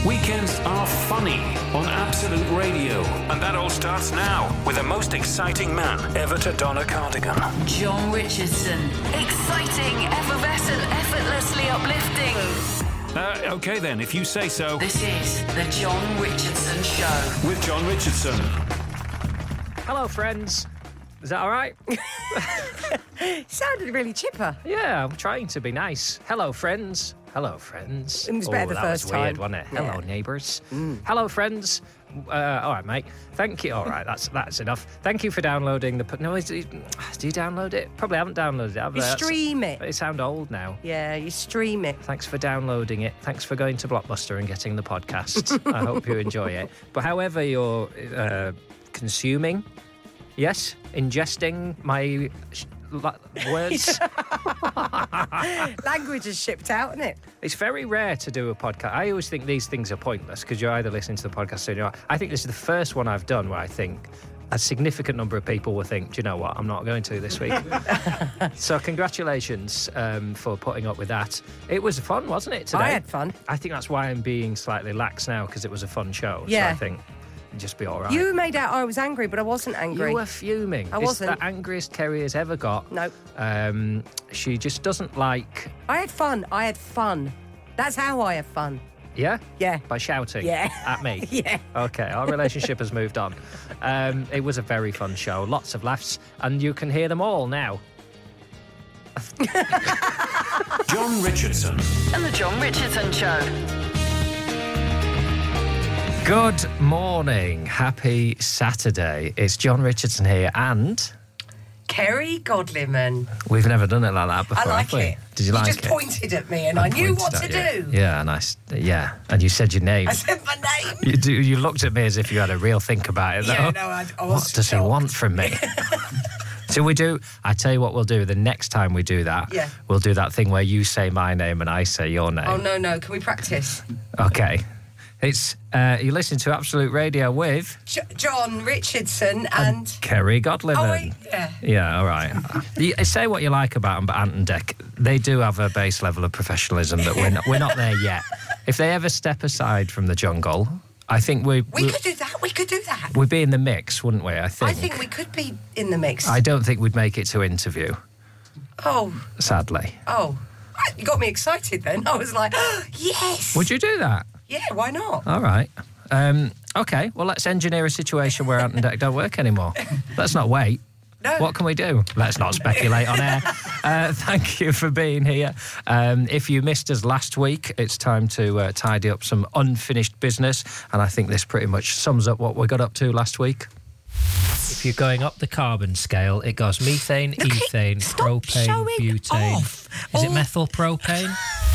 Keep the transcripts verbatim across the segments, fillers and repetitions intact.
Weekends are funny on Absolute Radio. And that all starts now with the most exciting man ever to don a cardigan. John Richardson. Exciting, effervescent, effortlessly uplifting. Uh, OK then, if you say so. This is The John Richardson Show. With John Richardson. Hello, friends. Is that all right? Sounded really chipper. Yeah, I'm trying to be nice. Hello, friends. Hello, friends. It was better oh, the that first was time. weird, wasn't it? Yeah. Hello, neighbours. Mm. Hello, friends. Uh, all right, mate. Thank you. All right, that's that's enough. Thank you for downloading the... No, is it, do you download it? Probably haven't downloaded it, have You I? stream it. They sound old now. Yeah, you stream it. Thanks for downloading it. Thanks for going to Blockbuster and getting the podcast. I hope you enjoy it. But however you're uh, consuming... Yes, ingesting my sh- la- words. Language is shipped out, isn't it? It's very rare to do a podcast. I always think these things are pointless because you're either listening to the podcast or you're not. I think this is the first one I've done where I think a significant number of people will think, do you know what, I'm not going to this week. So congratulations um, for putting up with that. It was fun, wasn't it, today? I had fun. I think that's why I'm being slightly lax now because it was a fun show. Yeah. So I think... just be all right. You made out I was angry, but I wasn't angry. You were fuming. I It's wasn't. the angriest Kerry has ever got. No. Um, she just doesn't like... I had fun. I had fun. That's how I have fun. Yeah? Yeah. By shouting? Yeah. At me? Yeah. Okay, our relationship has moved on. Um, it was a very fun show. Lots of laughs. And you can hear them all now. John Richardson. And The John Richardson Show. Good morning. Happy Saturday. It's John Richardson here and... Kerry Godliman. We've never done it like that before, I like have we? it. Did you, you like just it? pointed at me and I, I knew what to do. You. Yeah, nice. Yeah, and you said your name. I said my name. You do. You looked at me as if you had a real think about it, though. Yeah, no, I, I was What does shocked. he want from me? So we do, I tell you what we'll do, the next time we do that, Yeah. we'll do that thing where you say my name and I say your name. Oh, no, no. Can we practice? Okay. It's, uh, you listen to Absolute Radio with... J- John Richardson and... Kerry Godliman. Oh, wait, yeah. Yeah, all right. You, say what you like about them, but Ant and Dec, they do have a base level of professionalism that we're not, we're not there yet. If they ever step aside from the jungle, I think we... We could do that. We could do that. We'd be in the mix, wouldn't we, I think? I think we could be in the mix. I don't think we'd make it to interview, Oh, sadly. oh. You got me excited then. I was like, oh, yes. Would you do that? Yeah, why not? All right. Um, OK, well, let's engineer a situation where Ant and Dec don't work anymore. Let's not wait. No. What can we do? Let's not speculate on air. Uh, thank you for being here. Um, if you missed us last week, it's time to uh, tidy up some unfinished business. And I think this pretty much sums up what we got up to last week. If you're going up the carbon scale, it goes methane, Look, ethane, stop propane, showing butane. off. Is it Oh. methyl propane?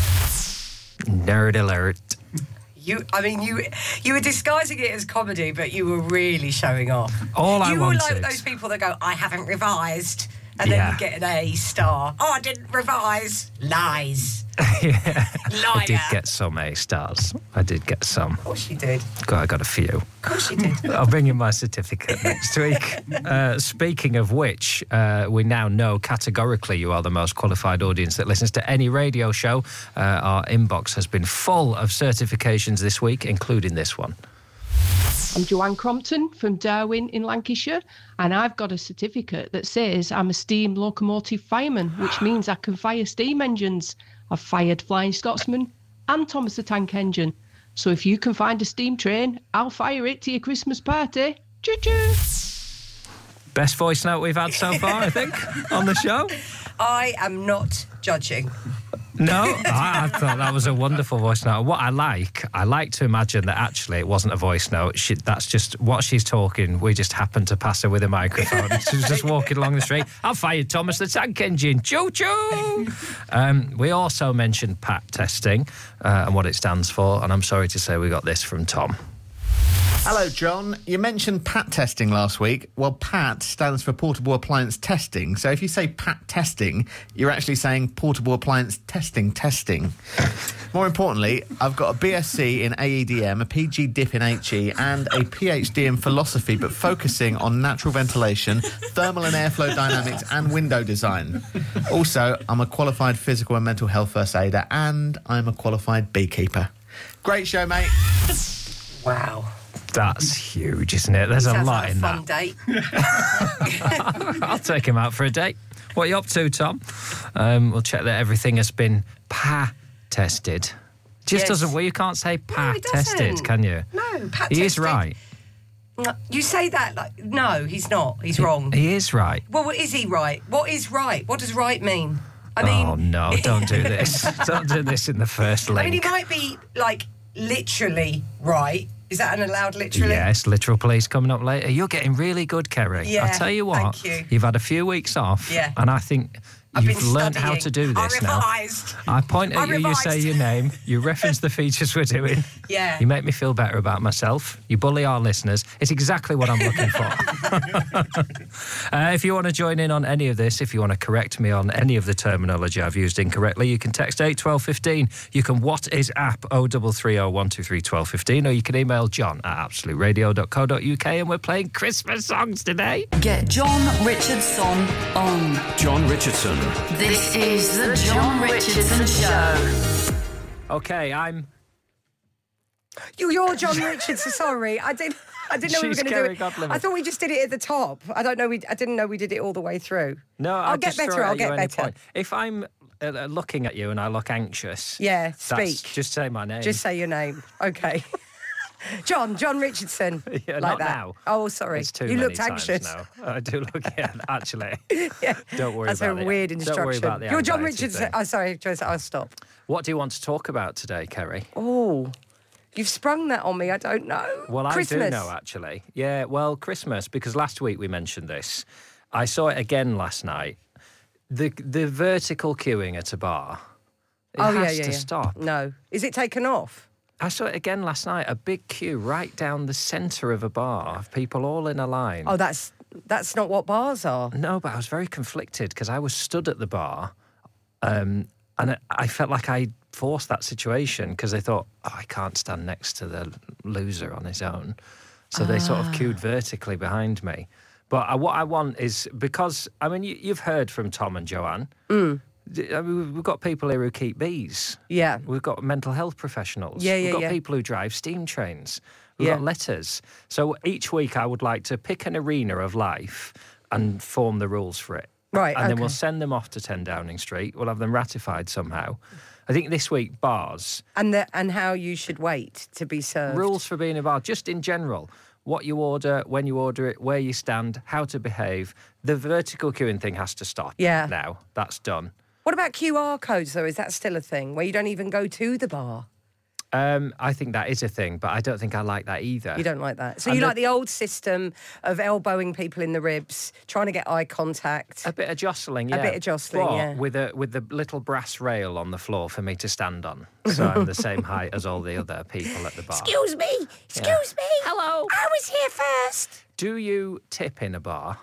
Nerd alert. You, I mean, you you were disguising it as comedy, but you were really showing off. All I you wanted. were like those people that go, I haven't revised, and then Yeah. you get an A star. Oh, I didn't revise. Lies. Yeah. I Liar. did get some A stars. I did get some. Of course you did. Of God, I got a few. course you did. I'll bring you my certificate next week. Uh, speaking of which, uh, we now know categorically you are the most qualified audience that listens to any radio show. Uh, our inbox has been full of certifications this week, including this one. I'm Joanne Crompton from Darwin in Lancashire, and I've got a certificate that says I'm a steam locomotive fireman, which means I can fire steam engines. I've fired Flying Scotsman and Thomas the Tank Engine. So if you can find a steam train, I'll fire it to your Christmas party. Choo-choo! Best voice note we've had so far, I think, on the show. I am not judging. No, I, I thought that was a wonderful voice note. What I like, I like to imagine that actually it wasn't a voice note. She, that's just what she's talking. We just happened to pass her with a microphone. She was just walking along the street. I fired Thomas the Tank Engine. Choo choo. Um, we also mentioned P A T testing uh, and what it stands for. And I'm sorry to say we got this from Tom. Hello, John. You mentioned P A T testing last week. Well, P A T stands for Portable Appliance Testing. So if you say P A T testing, you're actually saying Portable Appliance Testing Testing. More importantly, I've got a B S c in A E D M, a P G D I P in H E, and a PhD in philosophy, but focusing on natural ventilation, thermal and airflow dynamics, and window design. Also, I'm a qualified physical and mental health first aider, and I'm a qualified beekeeper. Great show, mate. Wow. That's huge, isn't it? There's a Sounds lot like in a fun that. date. I'll take him out for a date. What are you up to, Tom? Um, we'll check that everything has been pa tested. Just Yes. doesn't. Well, you can't say pa No, it tested, doesn't. can you? No, Pat He is tested. right. No, you say that like no, he's not. He's wrong. He is right. Well, what is he right? What is right? What does right mean? I mean, Oh no! Don't do this. Don't do this in the first link. I mean, he might be like literally right. Is that an allowed literally? Yes, literal police coming up later. You're getting really good, Kerry. Yeah, I'll tell you what. thank you. You've had a few weeks off. Yeah. And I think I've you've been learned how studying. to do I this now. revised. I point I at you, you say revised. your name, you reference the features we're doing. Yeah. You make me feel better about myself. You bully our listeners. It's exactly what I'm looking for. uh, if you want to join in on any of this, if you want to correct me on any of the terminology I've used incorrectly, you can text eight twelve fifteen. You can what is app oh three three oh one two three twelve fifteen, or you can email john at absolute radio dot co dot uk, and we're playing Christmas songs today. Get John Richardson on. John Richardson. This is the John Richardson Show. Okay, I'm... You, you're John Richardson. Sorry, I didn't. I didn't know we were She's going to Kerry do it. Godliver. I thought we just did it at the top. I don't know. We. I didn't know we did it all the way through. No, I'll I'll get just throw better. it I'll at you get any better. point. If I'm uh, looking at you and I look anxious... Yeah, that's- speak. Just say my name. Just say your name. Okay. John, John Richardson. Yeah, like not that. now. Oh, sorry. It's too you many looked times anxious. now. I do look, yeah, actually. Yeah. Don't worry That's about a it. weird Don't instruction. worry about the You're John anxiety Richardson. thing. Oh, sorry, Joyce, I'll stop. What do you want to talk about today, Kerry? Oh, you've sprung that on me. I don't know. Well, Christmas. I do know, actually. Yeah, well, Christmas, because last week we mentioned this. I saw it again last night. The the vertical queuing at a bar, it Oh, has yeah, yeah, to yeah. stop. No. Is it taken off? I saw it again last night, a big queue right down the centre of a bar of people all in a line. Oh, that's that's not what bars are. No, but I was very conflicted because I was stood at the bar um, and I- I felt like I forced that situation because they thought, oh, I can't stand next to the loser on his own. So they sort of queued vertically behind me. But I, what I want is, because, I mean, you, you've heard from Tom and Joanne. Mm. I mean, we've got people here who keep bees. Yeah. We've got mental health professionals. Yeah, We've yeah, got yeah. people who drive steam trains. We've Yeah. got letters. So each week I would like to pick an arena of life and form the rules for it. Right, And then we'll okay. send them off to ten Downing Street. We'll have them ratified somehow. I think this week, bars, And the and how you should wait to be served. rules for being a bar, just in general. What you order, when you order it, where you stand, how to behave. The vertical queuing thing has to stop Yeah. now. That's done. What about Q R codes, though? Is that still a thing where you don't even go to the bar? Um, I think that is a thing, but I don't think I like that either. You don't like that. So And you the- like the old system of elbowing people in the ribs, trying to get eye contact. A bit of jostling, A yeah. bit of jostling, but yeah. with a with the little brass rail on the floor for me to stand on, so I'm the same height as all the other people at the bar. Excuse me. Excuse me. Hello. I was here first. Do you tip in a bar?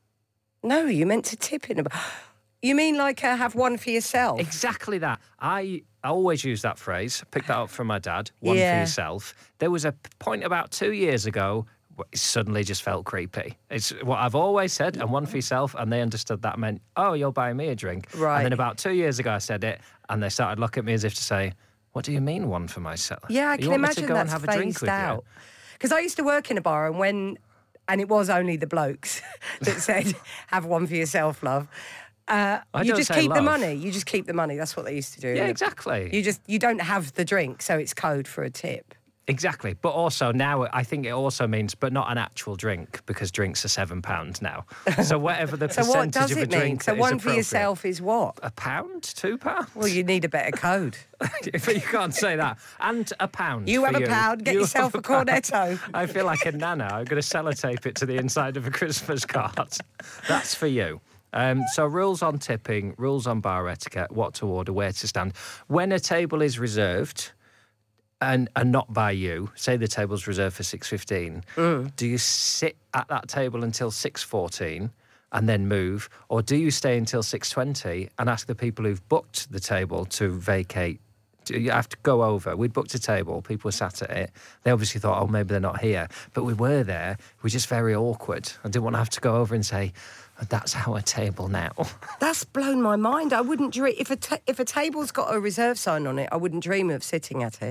No, you meant to tip in a bar. You mean like uh, have one for yourself? Exactly that. I always use that phrase. Picked that up from my dad. One Yeah. for yourself. There was a point about two years ago. where It suddenly just felt creepy. It's what I've always said, and one for yourself, and they understood that meant, oh, you're buying me a drink. Right. And then about two years ago, I said it, and they started looking at me as if to say, what do you mean one for myself? Yeah, I you can want me imagine to go that's and have a drink phased with out. you? Because I used to work in a bar, and when, and it was only the blokes that said, "Have one for yourself, love." Uh, I you don't just say keep the love. money. You just keep the money. That's what they used to do. Yeah, innit? exactly. You just you don't have the drink, so it's code for a tip. Exactly. But also now I think it also means, but not an actual drink, because drinks are seven pounds now. So whatever the So percentage what does of a it mean? drink So that is one for appropriate. yourself is what? A pound? Two pounds? Well, you need a better code. But you can't say that. And a pound. You for have a you. pound, get You yourself have a pound. cornetto. I feel like a nana. I'm going to sellotape it to the inside of a Christmas card. That's for you. Um, so rules on tipping, rules on bar etiquette, what to order, where to stand. When a table is reserved and, and not by you, say the table's reserved for six fifteen, Mm. do you sit at that table until six fourteen and then move, or do you stay until six twenty and ask the people who've booked the table to vacate? Do you have to go over? We'd booked a table, people were sat at it. They obviously thought, oh, maybe they're not here. But we were there. We were just very awkward. I didn't want to have to go over and say, that's our table now. That's blown my mind. I wouldn't dream if a ta- if a table's got a reserve sign on it. I wouldn't dream of sitting at it.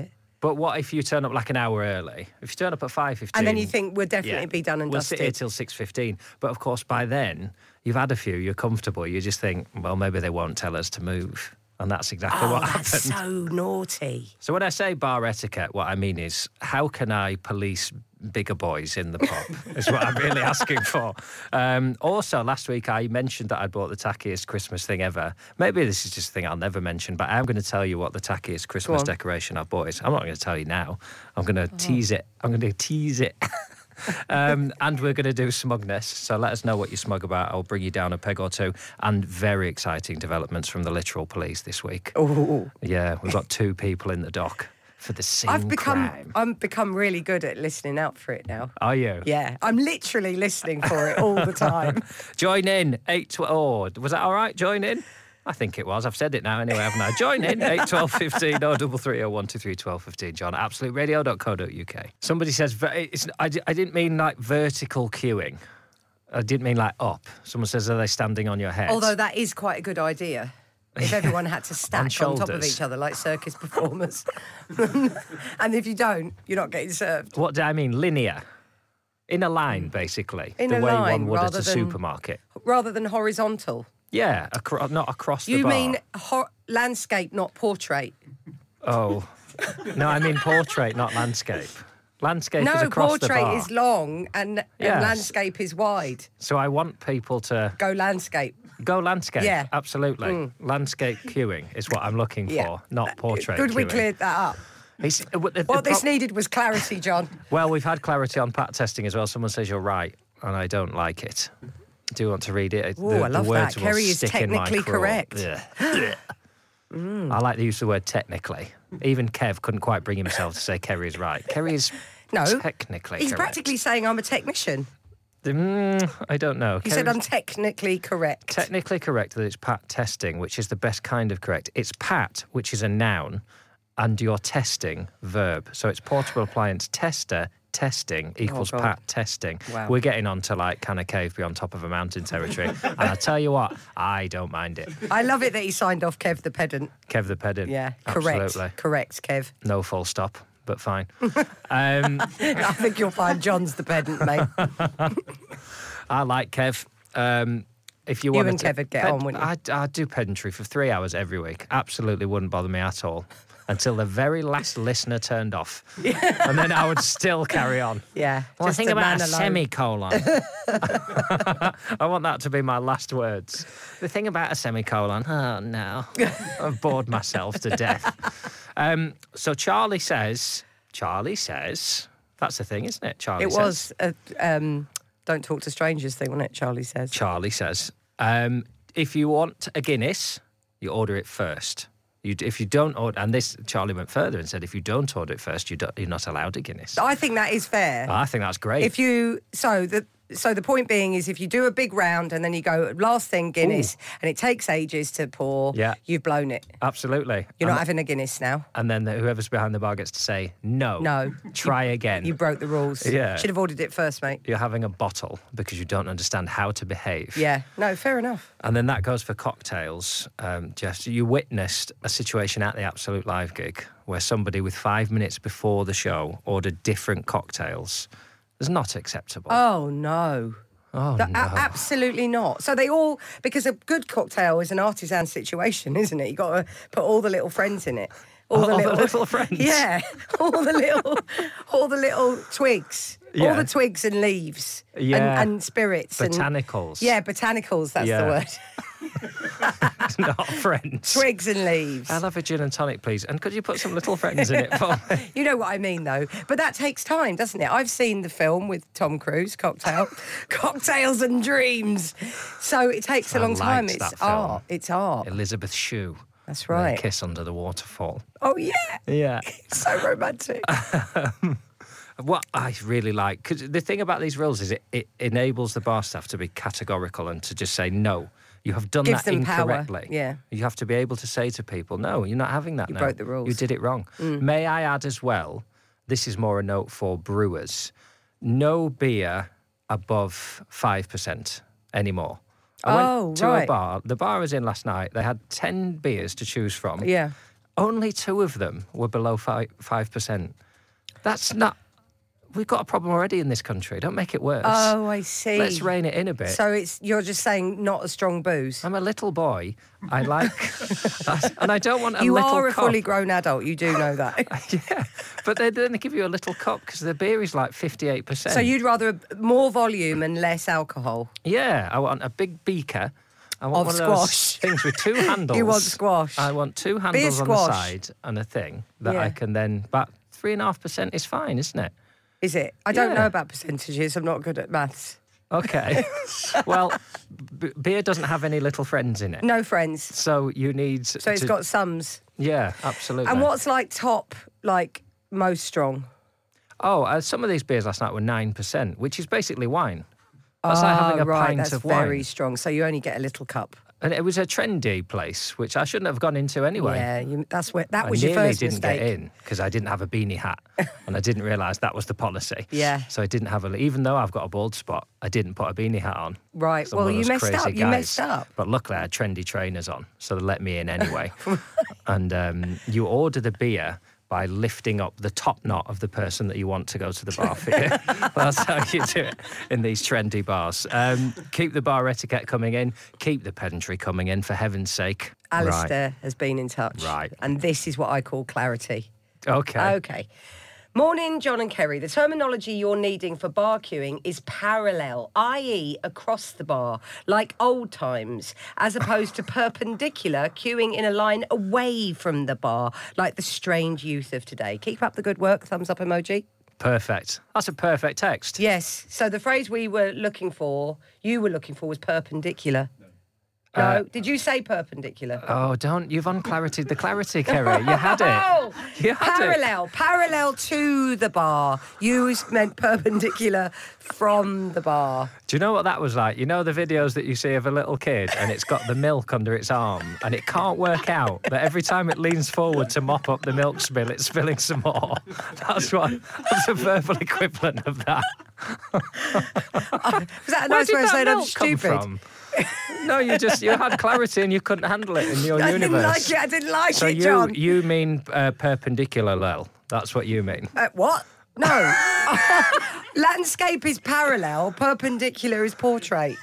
But what if you turn up like an hour early? If you turn up at five fifteen... And then you think we'll definitely yeah, be done and we'll dusted. sit here till six fifteen. But of course, by then, you've had a few, you're comfortable. You just think, well, maybe they won't tell us to move. And that's exactly Oh, what that's happened. so naughty. So when I say bar etiquette, what I mean is, how can I police bigger boys in the pub? Is what I'm really asking for. Um, also, last week I mentioned that I'd bought the tackiest Christmas thing ever. Maybe this is just a thing I'll never mention, but I'm going to tell you what the tackiest Christmas on. decoration I've bought is. I'm not going to tell you now. I'm going to Oh. tease it. I'm going to tease it. um, and we're going to do smugness. So let us know what you're smug about. I'll bring you down a peg or two. And very exciting developments from the literal police this week. Oh, Yeah, we've got two people in the dock for the same I've become crime. I'm become really good at listening out for it now. Are you? Yeah, I'm literally listening for it all the time. Join in. eight twelve. Oh, was that all right? Join in? I think it was. I've said it now anyway, haven't I? Join in. eight twelve fifteen oh double three oh one two three twelve fifteen. John, absolute radio dot co dot uk. Somebody says, ver- it's, I, di- I didn't mean like vertical queuing. I didn't mean like up. Someone says, are they standing on your head? Although that is quite a good idea. If everyone had to stack on, top of shoulders. each other like circus performers. And if you don't, you're not getting served. What do I mean? Linear. In a line, basically. In the a way line, one would at rather a than- supermarket. Rather than horizontal. Yeah, acro- not across the You bar. mean ho- landscape, not portrait. Oh. No, I mean portrait, not landscape. Landscape is No, across the bar. portrait is long and, and Yes. landscape is wide. So I want people to Go landscape. go landscape. Yeah. Absolutely. Landscape queuing is what I'm looking for, Yeah. not portrait Good, we queuing. cleared that up. It's, uh, the- the What this pro- needed was clarity, John. Well, we've had clarity on pat testing as well. Someone says you're right, and I don't like it. Do you want to read it? Ooh, the, I love the words that. will Kerry is stick in my technically craw. correct. Ugh. I like to use the word technically. Even Kev couldn't quite bring himself to say Kerry is right. Kerry is No, technically He's correct. practically saying I'm a technician. Mm, I don't know. He said Kerry's I'm technically correct. technically correct that it's pat testing, which is the best kind of correct. It's pat, which is a noun, and you're testing, verb. So it's portable appliance tester, testing equals God. pat testing. Wow. We're getting on to like, can a cave be on top of a mountain territory? And I tell you what, I don't mind it. I love it that he signed off Kev the pedant. Kev the pedant. Yeah, correct. Absolutely. Correct, Kev. No full stop, but fine. um, I think you'll find John's the pedant, mate. I like Kev. Um, if you, You wanted and to, Kev would get on, wouldn't you? I'd, I'd do pedantry for three hours every week. Absolutely wouldn't bother me at all. Until the very last listener turned off. And then I would still carry on. Yeah. Well, just think a about man a alone. semicolon. I want that to be my last words. The thing about a semicolon, oh no. I've bored myself to death. Um, so Charlie says, Charlie says, that's the thing, isn't it? Charlie It says. was a um, don't talk to strangers thing, wasn't it, Charlie says? Charlie says, um, if you want a Guinness, you order it first. You, if you don't order, and this, Charlie went further and said, if you don't order it first, you don't, you're not allowed a Guinness. I think that is fair. I think that's great. If you so the so the point being is if you do a big round and then you go last thing Guinness and it takes ages to pour, Yeah. you've blown it. Absolutely. You're and, not having a Guinness now. and then the, whoever's behind the bar gets to say, no. No. Try again. You broke the rules. Yeah. Should have ordered it first, mate. You're having a bottle because you don't understand how to behave. Yeah. No, fair enough. And then that goes for cocktails. Um, Jess, you witnessed a situation at the Absolute Live gig where somebody with five minutes before the show ordered different cocktails. It's not acceptable. Oh no. Oh, Th- no. a- absolutely not. So they all, because a good cocktail is an artisan situation, isn't it? You got to put all the little friends in it. All, All the little friends? Yeah, all the little, all the little twigs, all Yeah. the twigs and leaves, Yeah. and, and spirits, Botanicals. And, yeah, botanicals. That's Yeah. the word. Not friends. Twigs and leaves. I'll have a gin and tonic, please. And could you put some little friends in it for me? You know what I mean, though. But that takes time, doesn't it? I've seen the film with Tom Cruise, Cocktail, Cocktails and Dreams. So it takes a I long time. liked It's that film. art. It's art. Elizabeth Shue. That's and their right. Kiss under the waterfall. Oh yeah, Yeah. so romantic. What I really like, because the thing about these rules is it, it enables the bar staff to be categorical and to just say, no, you have done Gives that them power, incorrectly. yeah. You have to be able to say to people, no, you're not having that You now. broke the rules. Mm. You did it wrong. May I add as well, this is more a note for brewers, no beer above five percent anymore. I Oh, went to right. a bar. The bar I was in last night. They had ten beers to choose from. Yeah. only two of them were below five, 5%. That's not... We've got a problem already in this country. Don't make it worse. Oh, I see. Let's rein it in a bit. So it's you're just saying not a strong booze. I'm a little boy. I like... and I don't want a you little are a cup. fully grown adult. You do know that. Yeah, but they then they give you a little cup because the beer is like fifty-eight percent. So you'd rather more volume and less alcohol? Yeah, I want a big beaker. I want Of one squash. of those things with two handles. You want squash. I want two handles on the squash. side and a thing that Yeah. I can then... But three and a half percent is fine, isn't it? Is it? I don't Yeah. know about percentages. I'm not good at maths. Okay. Well, b- beer doesn't have any little friends in it. No friends. So you need... So it's got sums. Yeah, absolutely. And what's like top, like most strong? Oh, uh, some of these beers last night were nine percent, which is basically wine. That's like having a Oh, right, pint that's of wine. very strong. So you only get a little cup. And it was a trendy place, which I shouldn't have gone into anyway. Yeah, you, that's where that I was your nearly first didn't mistake. get in because I didn't have a beanie hat and I didn't realise that was the policy. Yeah. So I didn't have a... Even though I've got a bald spot, I didn't put a beanie hat on. Right, 'Cause I'm well, one of you those messed crazy up, you guys. messed up. But luckily I had trendy trainers on, so they let me in anyway. And um, you order the beer by lifting up the top knot of the person that you want to go to the bar for you. That's how you do it in these trendy bars. Um, keep the bar etiquette coming in. Keep the pedantry coming in, for heaven's sake. Alistair has been in touch. Right. And this is what I call clarity. Right. Okay. Okay. Morning, John and Kerry. The terminology you're needing for bar queuing is parallel, that is across the bar, like old times, as opposed to perpendicular, queuing in a line away from the bar, like the strange youth of today. Keep up the good work. Thumbs up emoji. Perfect. That's a perfect text. Yes. So the phrase we were looking for, you were looking for, was perpendicular. No. Uh, Did you say perpendicular? Oh, don't. You've unclarityed the clarity, Kerry. You had it. Oh, You had it. parallel, parallel to the bar. You meant perpendicular from the bar. Do you know what that was like? You know the videos that you see of a little kid and it's got the milk under its arm and it can't work out that every time it leans forward to mop up the milk spill, it's spilling some more. That's what. That's a verbal equivalent of that. Was that a Where nice did way of that saying I'm milk come stupid? from? No, you just you had clarity and you couldn't handle it in your I universe. didn't like it. I didn't like So it, you John. you mean uh, perpendicular, Lel? That's what you mean. Uh, what? No. Landscape is parallel. Perpendicular is portrait.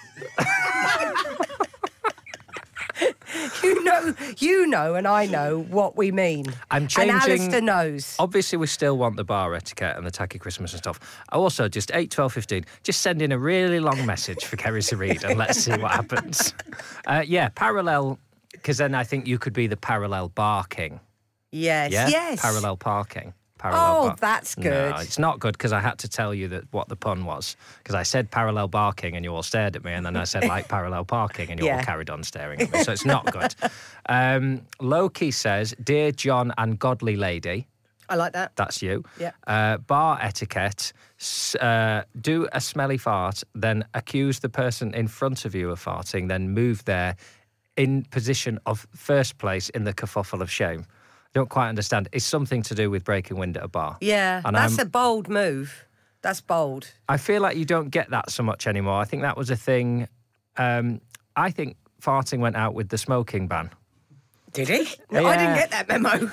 You know, you know, and I know what we mean. I'm changing. And Alistair knows. Obviously, we still want the bar etiquette and the tacky Christmas and stuff. Also, just eight, twelve, fifteen, just send in a really long message for Kerry to read and let's see what happens. Uh, yeah, parallel, because then I think you could be the parallel barking. Yes, Yeah? yes. Parallel parking. Parallel Oh, bar- that's good. No, it's not good because I had to tell you that what the pun was. Because I said parallel barking and you all stared at me, and then I said like parallel parking and you Yeah. all carried on staring at me. So it's not good. Um, Loki says, "Dear John and godly lady." I like that. That's you. Yeah. Uh, bar etiquette. S- uh, do a smelly fart, then accuse the person in front of you of farting, then move there in position of first place in the kerfuffle of shame. I don't quite understand. It's something to do with breaking wind at a bar. Yeah, And that's I'm- a bold move. That's bold. I feel like you don't get that so much anymore. I think that was a thing. Um, I think farting went out with the smoking ban. Did he? No, I didn't Yeah. get that memo.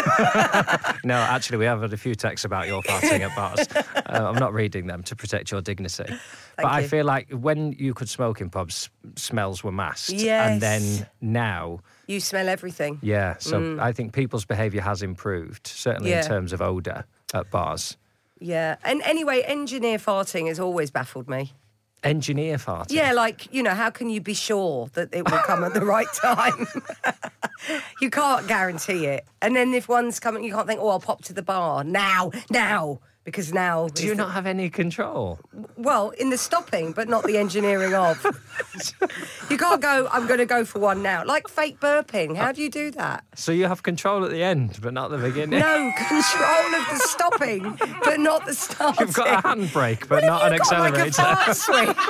No, actually, we have had a few texts about your farting at bars. Uh, I'm not reading them to protect your dignity. but I you. feel like when you could smoke in pubs, smells were masked. Yes. And then now, You smell everything. yeah. So I think people's behaviour has improved, certainly Yeah. in terms of odour at bars. Yeah. And anyway, engineer farting has always baffled me. Engineer farting. Yeah, like, you know, how can you be sure that it will come at the right time? You can't guarantee it. And then if one's coming, you can't think, oh, I'll pop to the bar now, now, because now... Do you not have any control? Well, in the stopping, but not the engineering of. You can't go, I'm going to go for one now. Like fake burping. How do you do that? So you have control at the end, but not the beginning? No, control of the stopping, but not the starting. You've got a handbrake, but What not have an you got, accelerator. Like a fart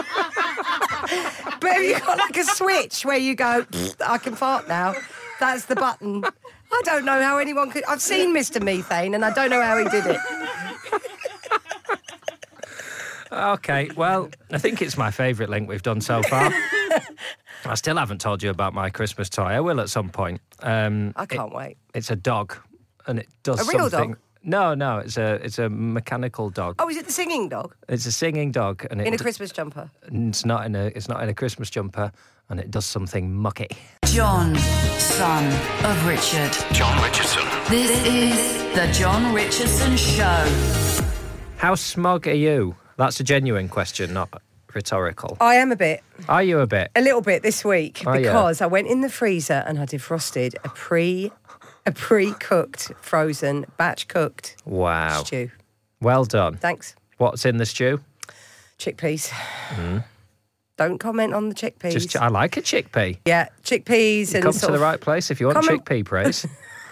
switch? But have you got like a switch where you go, I can fart now? That's the button. I don't know how anyone could... I've seen Mister Methane and I don't know how he did it. Okay, well, I think it's my favourite link we've done so far. I still haven't told you about my Christmas toy. I will at some point. Um, I can't it- wait. It's a dog, and it does A real something. dog? No, no, it's a it's a mechanical dog. Oh, is it the singing dog It's a singing dog, and it in a d- Christmas jumper? it's not in a it's not in a Christmas jumper, and it does something mucky. John, son of Richard. John Richardson. This is the John Richardson Show. How smug are you? That's a genuine question, not rhetorical. I am a bit, Are you a bit? a little bit this week Oh, yeah. because I went in the freezer and I defrosted a pre, a pre-cooked, frozen, batch cooked Wow. stew. Well done. Thanks. What's in the stew? Chickpeas. Don't comment on the chickpeas. Just I like a chickpea. yeah, chickpeas and Come sort to the of- right place if you want Comment- chickpea praise.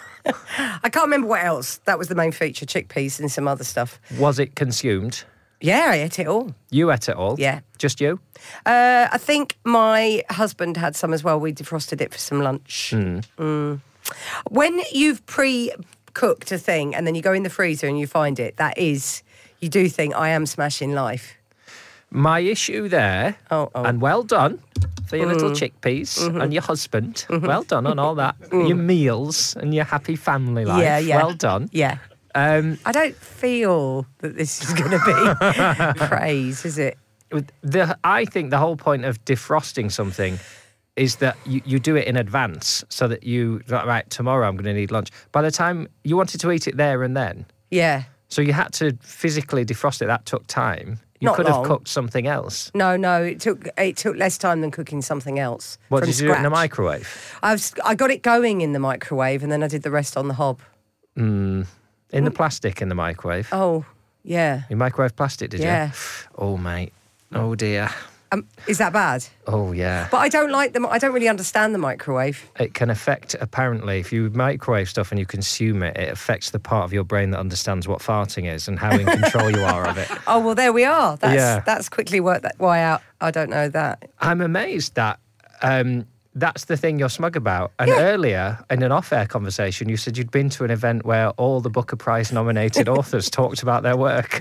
I can't remember what else. That was the main feature: chickpeas and some other stuff. Was it consumed? Yeah, I ate it all. You ate it all? Yeah. Just you? Uh, I think my husband had some as well. We defrosted it for some lunch. Mm. When you've pre-cooked a thing and then you go in the freezer and you find it, that is, you do think, I am smashing life. My issue there, Oh, oh. and well done for your little chickpeas Mm-hmm. and your husband. Well done on all that. Your meals and your happy family life. Mm. Yeah, yeah. Well done. Yeah. Um, I don't feel that this is going to be praise, is it? the, I think the whole point of defrosting something is that you, you do it in advance so that you, right, tomorrow I'm going to need lunch. By the time you wanted to eat it there and then, Yeah. so you had to physically defrost it. That took time. You Not could long. have cooked something else. No, no, it took it took less time than cooking something else. What, from did you do it in the scratch. microwave? I was, I got it going in the microwave and then I did the rest on the hob. In the plastic in the microwave? Oh, yeah. You microwave plastic, did Yeah. you? Oh, mate. Oh, dear. Um, is that bad? Oh, yeah. But I don't like them. I don't really understand the microwave. It can affect, apparently, if you microwave stuff and you consume it, it affects the part of your brain that understands what farting is and how in control you are of it. Oh well, there we are. That's Yeah. that's quickly worked that why out. I don't know that. I'm amazed that um, that's the thing you're smug about. And Yeah. earlier, in an off-air conversation, you said you'd been to an event where all the Booker Prize-nominated authors talked about their work.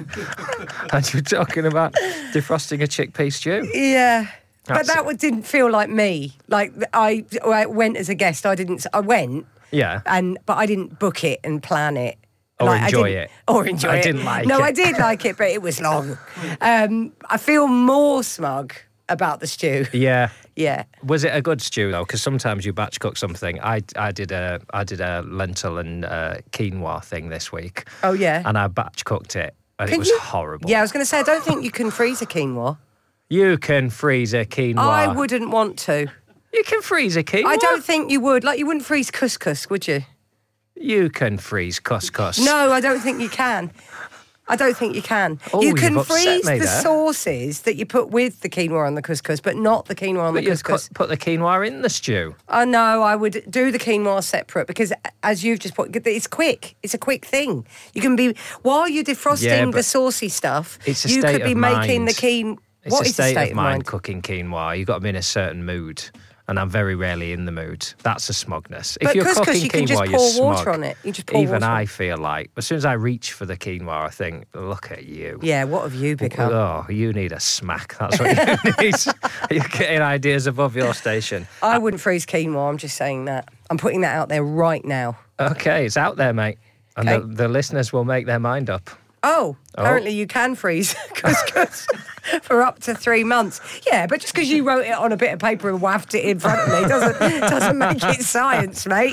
And you're talking about defrosting a chickpea stew. Yeah. But That's- that one didn't feel like me. Like I, I went as a guest. I didn't. I went, Yeah. and but I didn't book it and plan it. Or Like, I enjoy didn't- it. Or enjoy I it. didn't like no, it. I did like it, but it was long. Um, I feel more smug about the stew. Yeah. Yeah. Was it a good stew though? Because sometimes you batch cook something. I I did a I did a lentil and uh, quinoa thing this week. Oh, yeah? And I batch cooked it, and it Can was you- horrible. Yeah, I was going to say I don't think you can freeze a quinoa. You can freeze a quinoa. I wouldn't want to. You can freeze a quinoa. I don't think you would. Like you wouldn't freeze couscous, would you? You can freeze couscous. No, I don't think you can. I don't think you can. Oh, you you've can upset freeze me the there. sauces that you put with the quinoa and the couscous, but not the quinoa on But the you couscous. put the quinoa in the stew. I know. I would do the quinoa separate because, as you've just put, it's quick. It's a quick thing. You can be while you're defrosting Yeah, the but saucy stuff. it's a you state could be of making mind. the quinoa. It's What a is state, the state of mind, cooking quinoa. You've got to be in a certain mood. And I'm very rarely in the mood. That's a smugness. But if you're couscous, cooking you can quinoa, just you're pour smug. water on it. You just pour Even water on I it. feel like, as soon as I reach for the quinoa, I think, look at you. Yeah. What have you become? Oh, you need a smack. That's what you need. You're getting ideas above your station. I wouldn't freeze quinoa. I'm just saying that. I'm putting that out there right now. Okay, it's out there, mate. And Okay. the, the listeners will make their mind up. Oh, apparently you can freeze couscous for up to three months. Yeah, but just because you wrote it on a bit of paper and wafted it in front of me doesn't doesn't make it science, mate.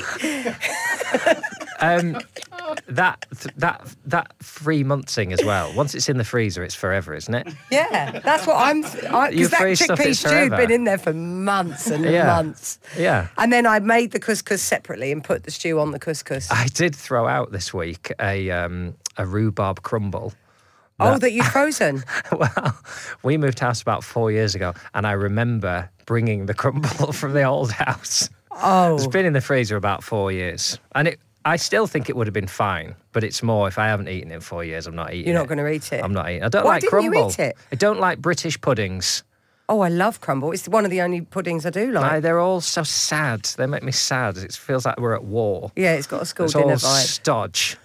Um, that that that three monthsing as well. Once it's in the freezer, it's forever, isn't it? Yeah, that's what I'm. You Because that freeze stuff, chickpea it's stew'd forever. been in there for months and Yeah. months. Yeah. And then I made the couscous separately and put the stew on the couscous. I did throw out this week a um, a rhubarb crumble. Oh, that you'd frozen. Well, we moved house about four years ago, and I remember bringing the crumble from the old house. Oh. It's been in the freezer about four years, and it. I still think it would have been fine, but it's more if I haven't eaten it in four years, I'm not eating it. You're not going to eat it? I'm not eating. I don't Why like didn't you crumble. eat it? I don't like British puddings. Oh, I love crumble. It's one of the only puddings I do like. I, they're all so sad. They make me sad. It feels like we're at war. Yeah, it's got a school It's dinner all vibe. stodge.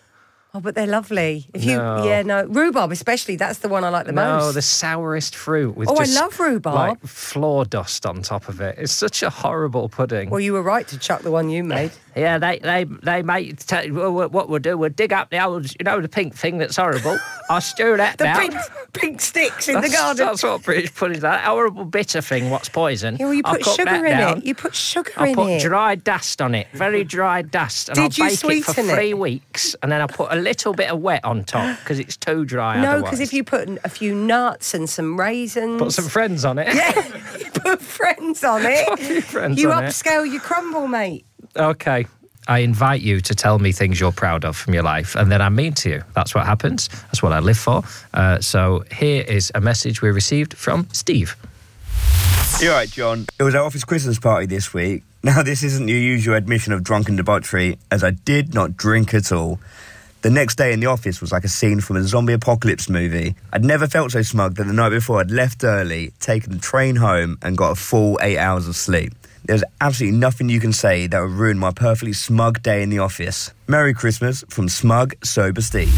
Oh, but they're lovely. If you, No. yeah, no, rhubarb especially. That's the one I like the No, most. the sourest fruit with Oh, I just love rhubarb. like floor dust on top of it. It's such a horrible pudding. Well, you were right to chuck the one you made. Yeah, they they they make t- what we'll do. We'll dig up the old, you know, the pink thing that's horrible. I'll stew that The down. pink, pink sticks in the That's, garden. that's what British pudding's that horrible bitter thing. What's poison? Yeah, well, you I'll put cook sugar that in down. it. You put sugar I'll in put it. dry dust on it, very dry dust, and Did I'll you bake it for sweeten it? three weeks, and then I'll put a little bit of wet on top because it's too dry. No, otherwise. because if you put a few nuts and some raisins, put some friends on it. yeah, you put friends on it. Put a few friends you on it. upscale your crumble, mate. Okay. I invite you to tell me things you're proud of from your life, and then I'm mean to you. That's what happens. That's what I live for. Uh, so here is a message we received from Steve. You're right, John. It was our office Christmas party this week. Now, this isn't your usual admission of drunken debauchery, as I did not drink at all. The next day in the office was like a scene from a zombie apocalypse movie. I'd never felt so smug that the night before I'd left early, taken the train home, and got a full eight hours of sleep. There's absolutely nothing you can say that would ruin my perfectly smug day in the office. Merry Christmas from Smug Sober Steve.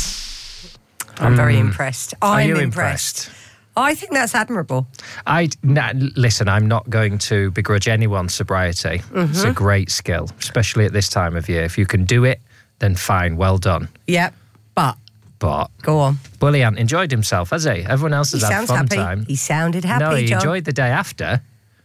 I'm very impressed. I'm Are you impressed. impressed? I think that's admirable. I nah, listen. I'm not going to begrudge anyone's sobriety. Mm-hmm. It's a great skill, especially at this time of year. If you can do it, then fine, well done. Yep, but But go on. Willie Ant enjoyed himself, has he? Everyone else He has had sounds fun happy. time. He sounded happy, no, he John. enjoyed the day after,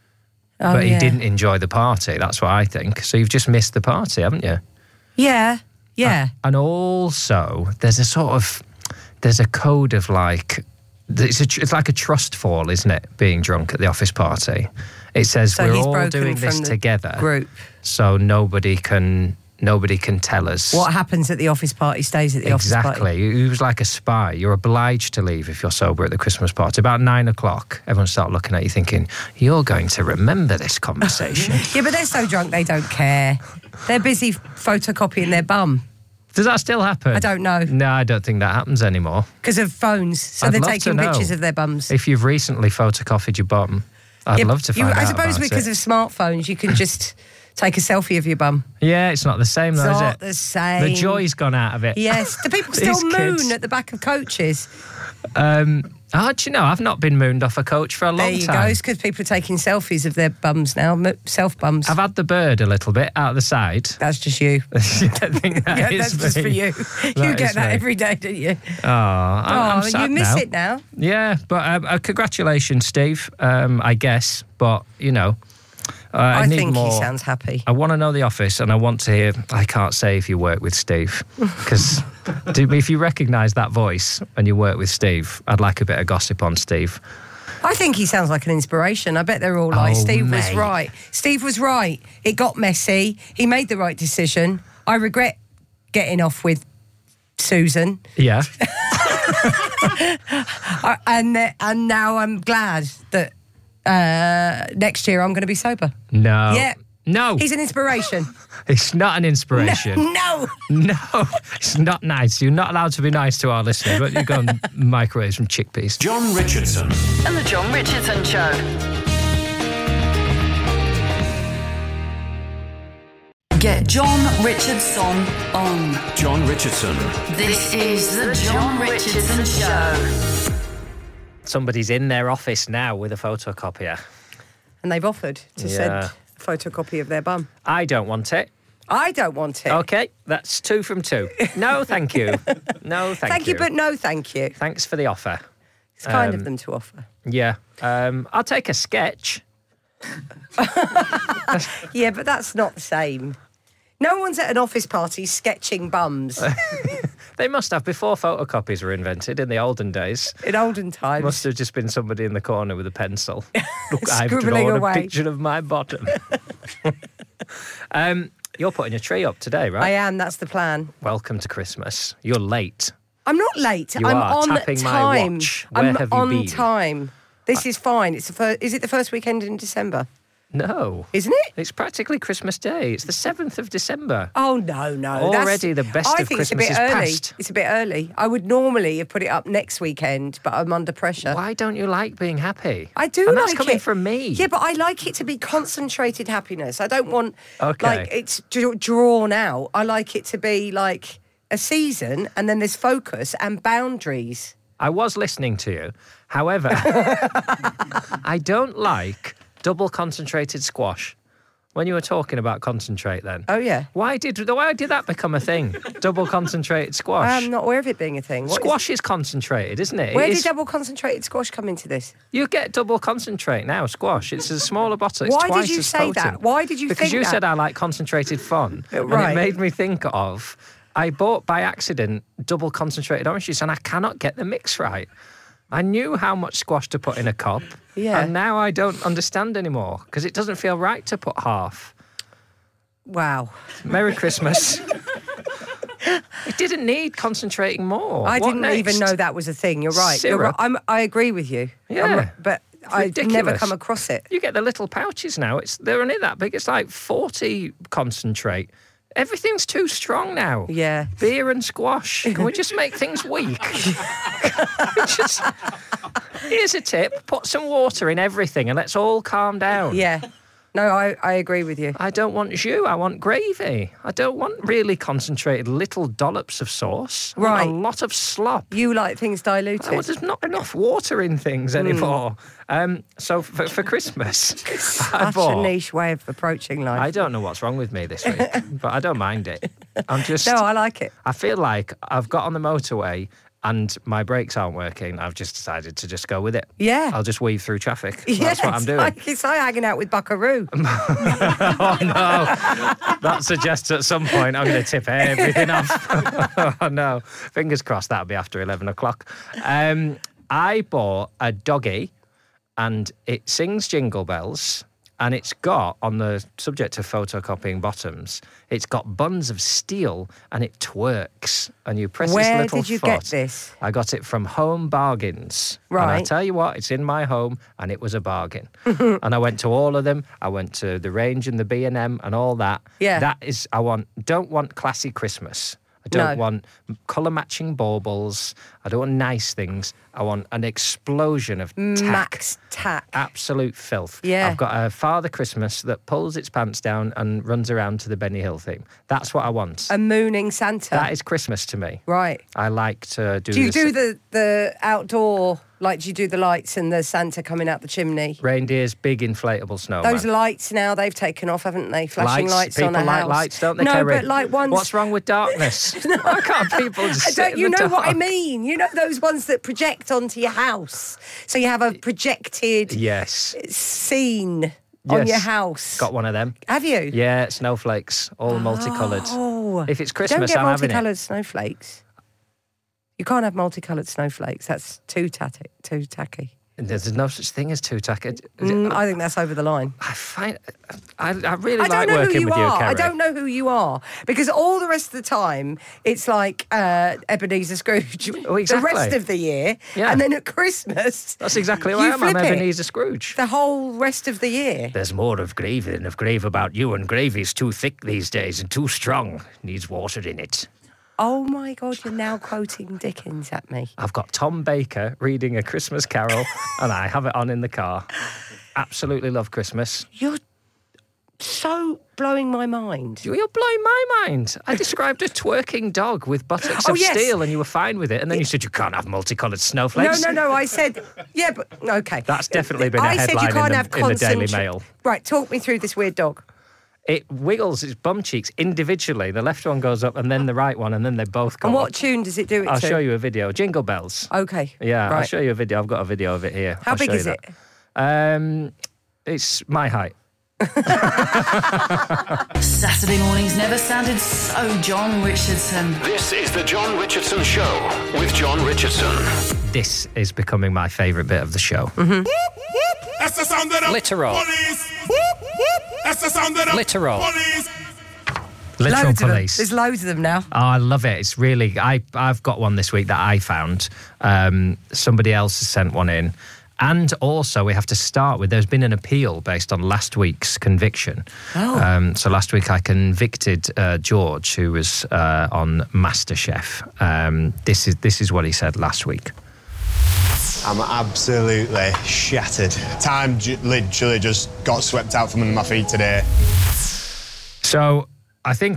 Oh, but he yeah. didn't enjoy the party. That's what I think. So you've just missed the party, haven't you? Yeah, yeah. And also, there's a sort of, there's a code of like, it's, a, it's like a trust fall, isn't it? Being drunk at the office party. It says So we're he's all broken doing from this the together, group. so nobody can nobody can tell us What happens at the office party stays at the office party. exactly. He was like a spy. You're obliged to leave if you're sober at the Christmas party. About nine o'clock, everyone start looking at you, thinking you're going to remember this conversation. Yeah, but they're so drunk they don't care. They're busy photocopying their bum Does that still happen? I don't know. No, I don't think that happens anymore. because of phones. So I'd they're love to taking know. pictures of their bums. If you've recently photocopied your bum, I'd Yeah, love to you- find out I suppose about because it. of smartphones, you can just take a selfie of your bum. Yeah, it's not the same though, It's is not it? the same. The joy's gone out of it. Yes. Do people still These moon kids. at the back of coaches? Um, oh, do you know, I've not been mooned off a coach for a long There you go. time. It's because people are taking selfies of their bums now, mo- self bums. I've had the bird a little bit out of the side. That's just you. I think that Yeah, is that's just me. for you. you That get is that me. every day, don't you? Oh, I'm, I'm oh, sad you miss now. it now. Yeah, but um, uh, congratulations, Steve. Um, I guess, but you know, uh, I, I need think more. he sounds happy. I want to know the office, and I want to hear. I can't say if you work with Steve, because if you recognise that voice and you work with Steve, I'd like a bit of gossip on Steve. I think he sounds like an inspiration. I bet they're all like, Oh, Steve was mate. right. Steve was right. It got messy. He made the right decision. I regret getting off with Susan. Yeah, I, and uh, and now I'm glad that uh, next year I'm going to be sober. no, Yeah. no, He's an inspiration. it's not an inspiration. No. No, it's not nice. You're not allowed to be nice to our listeners, but you go and microwave some chickpeas. John Richardson. And the John Richardson Show. Get John Richardson on. John Richardson. This is the John Richardson Show. Somebody's in their office now with a photocopier. And they've offered to Yeah. send a photocopy of their bum. I don't want it. I don't want it. Okay, that's two from two. No, thank you. No, thank, Thank you, but no thank you. thanks for the offer. It's kind Um, of them to offer. Yeah, um, I'll take a sketch. Yeah, but that's not the same. No one's at an office party sketching bums They must have before photocopies were invented in the olden days. in olden times. Must have just been somebody in the corner with a pencil. Look, I've Scribbling drawn away. a picture of my bottom. um, you're putting your tree up today, right? I am, that's the plan. Welcome to Christmas. You're late. I'm not late. You I'm are on tapping my time. watch. Where I'm have you on been? time. This is fine. It's the first, is it the first weekend in December? No. Isn't it? It's practically Christmas Day. It's the seventh of December. Oh no, no. Already That's- the best I of think Christmas it's is a bit early. past. It's a bit early. I would normally have put it up next weekend, but I'm under pressure. Why don't you like being happy? I do and like that's coming it. from me. Yeah, but I like it to be concentrated happiness. I don't want Okay. like it's dr- drawn out. I like it to be like a season, and then there's focus and boundaries. I was listening to you. However, I don't like double concentrated squash. When you were talking about concentrate then. Oh, yeah. Why did why did that become a thing? Double concentrated squash. I'm not aware of it being a thing. What squash is, is concentrated, isn't it? where it did is, double concentrated squash come into this? You get double concentrate now, squash. It's a smaller bottle. It's Why twice did you as say potent. that? Why did you Because think you that? said I like concentrated fun. And Right. it made me think of, I bought by accident double concentrated orange juice and I cannot get the mix right. I knew how much squash to put in a cup. Yeah. And now I don't understand anymore because it doesn't feel right to put half. Wow. Merry Christmas. It didn't need concentrating more. I What didn't next? even know that was a thing. You're right. You're Syrup. right. I'm, I agree with you. Yeah. I'm- but I've never ridiculous. come across it. You get the little pouches now. It's they're only that big. It's like forty concentrate. Everything's too strong now. Yeah. Beer and squash. Can we just make things weak? just, here's a tip. Put some water in everything and let's all calm down. Yeah. No, I, I agree with you. I don't want jus. I want gravy. I don't want really concentrated little dollops of sauce. I want Right. a lot of slop. You like things diluted. Oh, there's not enough water in things anymore. Um, so for, for Christmas, I Such a bought. niche way of approaching life. I don't know what's wrong with me this week, but I don't mind it. I'm just. No, I like it. I feel like I've got on the motorway and my brakes aren't working. I've just decided to just go with it. Yeah. I'll just weave through traffic. Yeah, That's what I'm it's doing. Like, it's like hanging out with Buckaroo. Oh no! That suggests at some point I'm going to tip everything off. Oh no! Fingers crossed that'll be after eleven o'clock. Um, I bought a doggy, and it sings Jingle Bells, and it's got, on the subject of photocopying bottoms, it's got buns of steel, and it twerks, and you press Where this little did you foot. get this? I got it from Home Bargains. And I Right. tell you what, it's in my home, and it was a bargain. And I went to all of them. I went to the Range and the B and M and all that. Yeah. That is, I want, don't want classy Christmas. I don't No. want colour matching baubles. I don't want nice things. I want an explosion of tack. Max tack. Absolute filth. Yeah. I've got a Father Christmas that pulls its pants down and runs around to the Benny Hill theme. That's what I want. A mooning Santa. That is Christmas to me. right. I like to do Do you this- do the, the outdoor, like do you do the lights and the Santa coming out the chimney? reindeers, big inflatable snowman. Those lights now, they've taken off, haven't they? Flashing lights, people on a like house. lights, don't they, No, Kerry? but like ones... What's wrong with darkness? Why can't people just sit Don't in you the know what I dark? mean? You know those ones that project onto your house. So you have a projected Yes. scene on Yes. your house. Got one of them. Have you? Yeah, snowflakes, all multicoloured. Oh. If it's Don't Christmas, get I'm having multicoloured it. snowflakes. You can't have multicoloured snowflakes. That's too tacky. Too tacky. There's no such thing as two tack. Mm, I think that's over the line. I find I, I really I like don't know who working you with you, are. Kerry. I don't know who you are because all the rest of the time it's like uh, Ebenezer Scrooge. Oh, exactly. The rest of the year, Yeah. and then at Christmas, That's exactly what you I am. I'm flip it. Ebenezer Scrooge. the whole rest of the year. There's more of gravy than of grave about you, and gravy's too thick these days and too strong. Needs water in it. Oh my God! You're now quoting Dickens at me. I've got Tom Baker reading A Christmas Carol, and I have it on in the car. Absolutely love Christmas. You're so blowing my mind. You're blowing my mind. I described a twerking dog with buttocks Oh, of yes. steel, and you were fine with it. And then you said you can't have multicoloured No, snowflakes. no, no. I said, yeah, but okay. That's definitely been a I said you headline can't in, the, have in the Daily concentra- Mail. Right, talk me through this weird dog. It wiggles its bum cheeks individually. The left one goes up, and then the right one, and then they both go And what up. tune does it do it I'll to? show you a video. Jingle Bells. Okay. Yeah, I'll right. show you a video. I've got a video of it here. How I'll big show you is that. it? Um, it's my height. Saturday mornings never sounded so John Richardson. This is the John Richardson Show with John Richardson. This is becoming my favourite bit of the show. Mm-hmm. That's the sound of the Literal. police. That's the sound of the Literal. police. Literal Loads of them. police. There's loads of them now. Oh, I love it. It's really. I I've got one this week that I found. Um, somebody else has sent one in. And also, we have to start with, there's been an appeal based on last week's conviction. Oh. Um, so last week I convicted uh, George, who was uh, on MasterChef. Um, this is this is what he said last week. I'm absolutely shattered. Time j- literally just got swept out from under my feet today. So I think I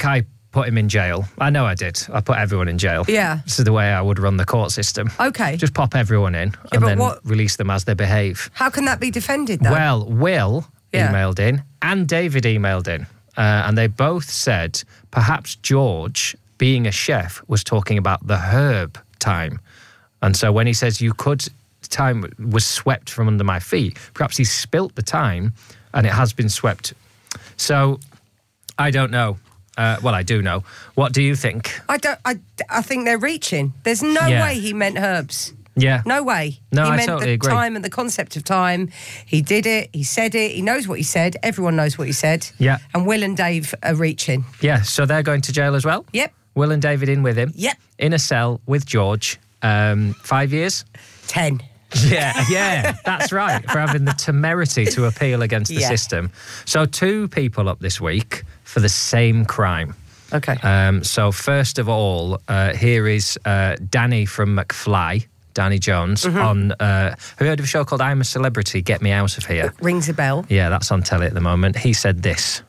put him in jail. I know I did. I put everyone in jail. Yeah. This is the way I would run the court system. Okay. Just pop everyone in Yeah, and but then what- release them as they behave. How can that be defended, though? Well, Will Yeah. emailed in and David emailed in. Uh, and they both said perhaps George, being a chef, was talking about the herb time. And so when he says you could, time was swept from under my feet, perhaps he spilt the time and it has been swept. So I don't know. Uh, well, I do know. What do you think? I don't. I, I think they're reaching. There's no Yeah. way he meant herbs. Yeah. No way. No, he I meant totally the agree. time and the concept of time. He did it. He said it. He knows what he said. Everyone knows what he said. Yeah. And Will and Dave are reaching. Yeah, so they're going to jail as well? Yep. Will and David in with him? Yep. In a cell with George. Um, five years? Ten. Yeah, yeah, that's right, for having the temerity to appeal against the Yeah. system. So two people up this week for the same crime. Okay. Um, so first of all, uh, here is uh, Danny from McFly, Danny Jones, Mm-hmm. on, uh, have you heard of a show called I'm a Celebrity, Get Me Out of Here? Rings a bell. Yeah, that's on telly at the moment. He said this.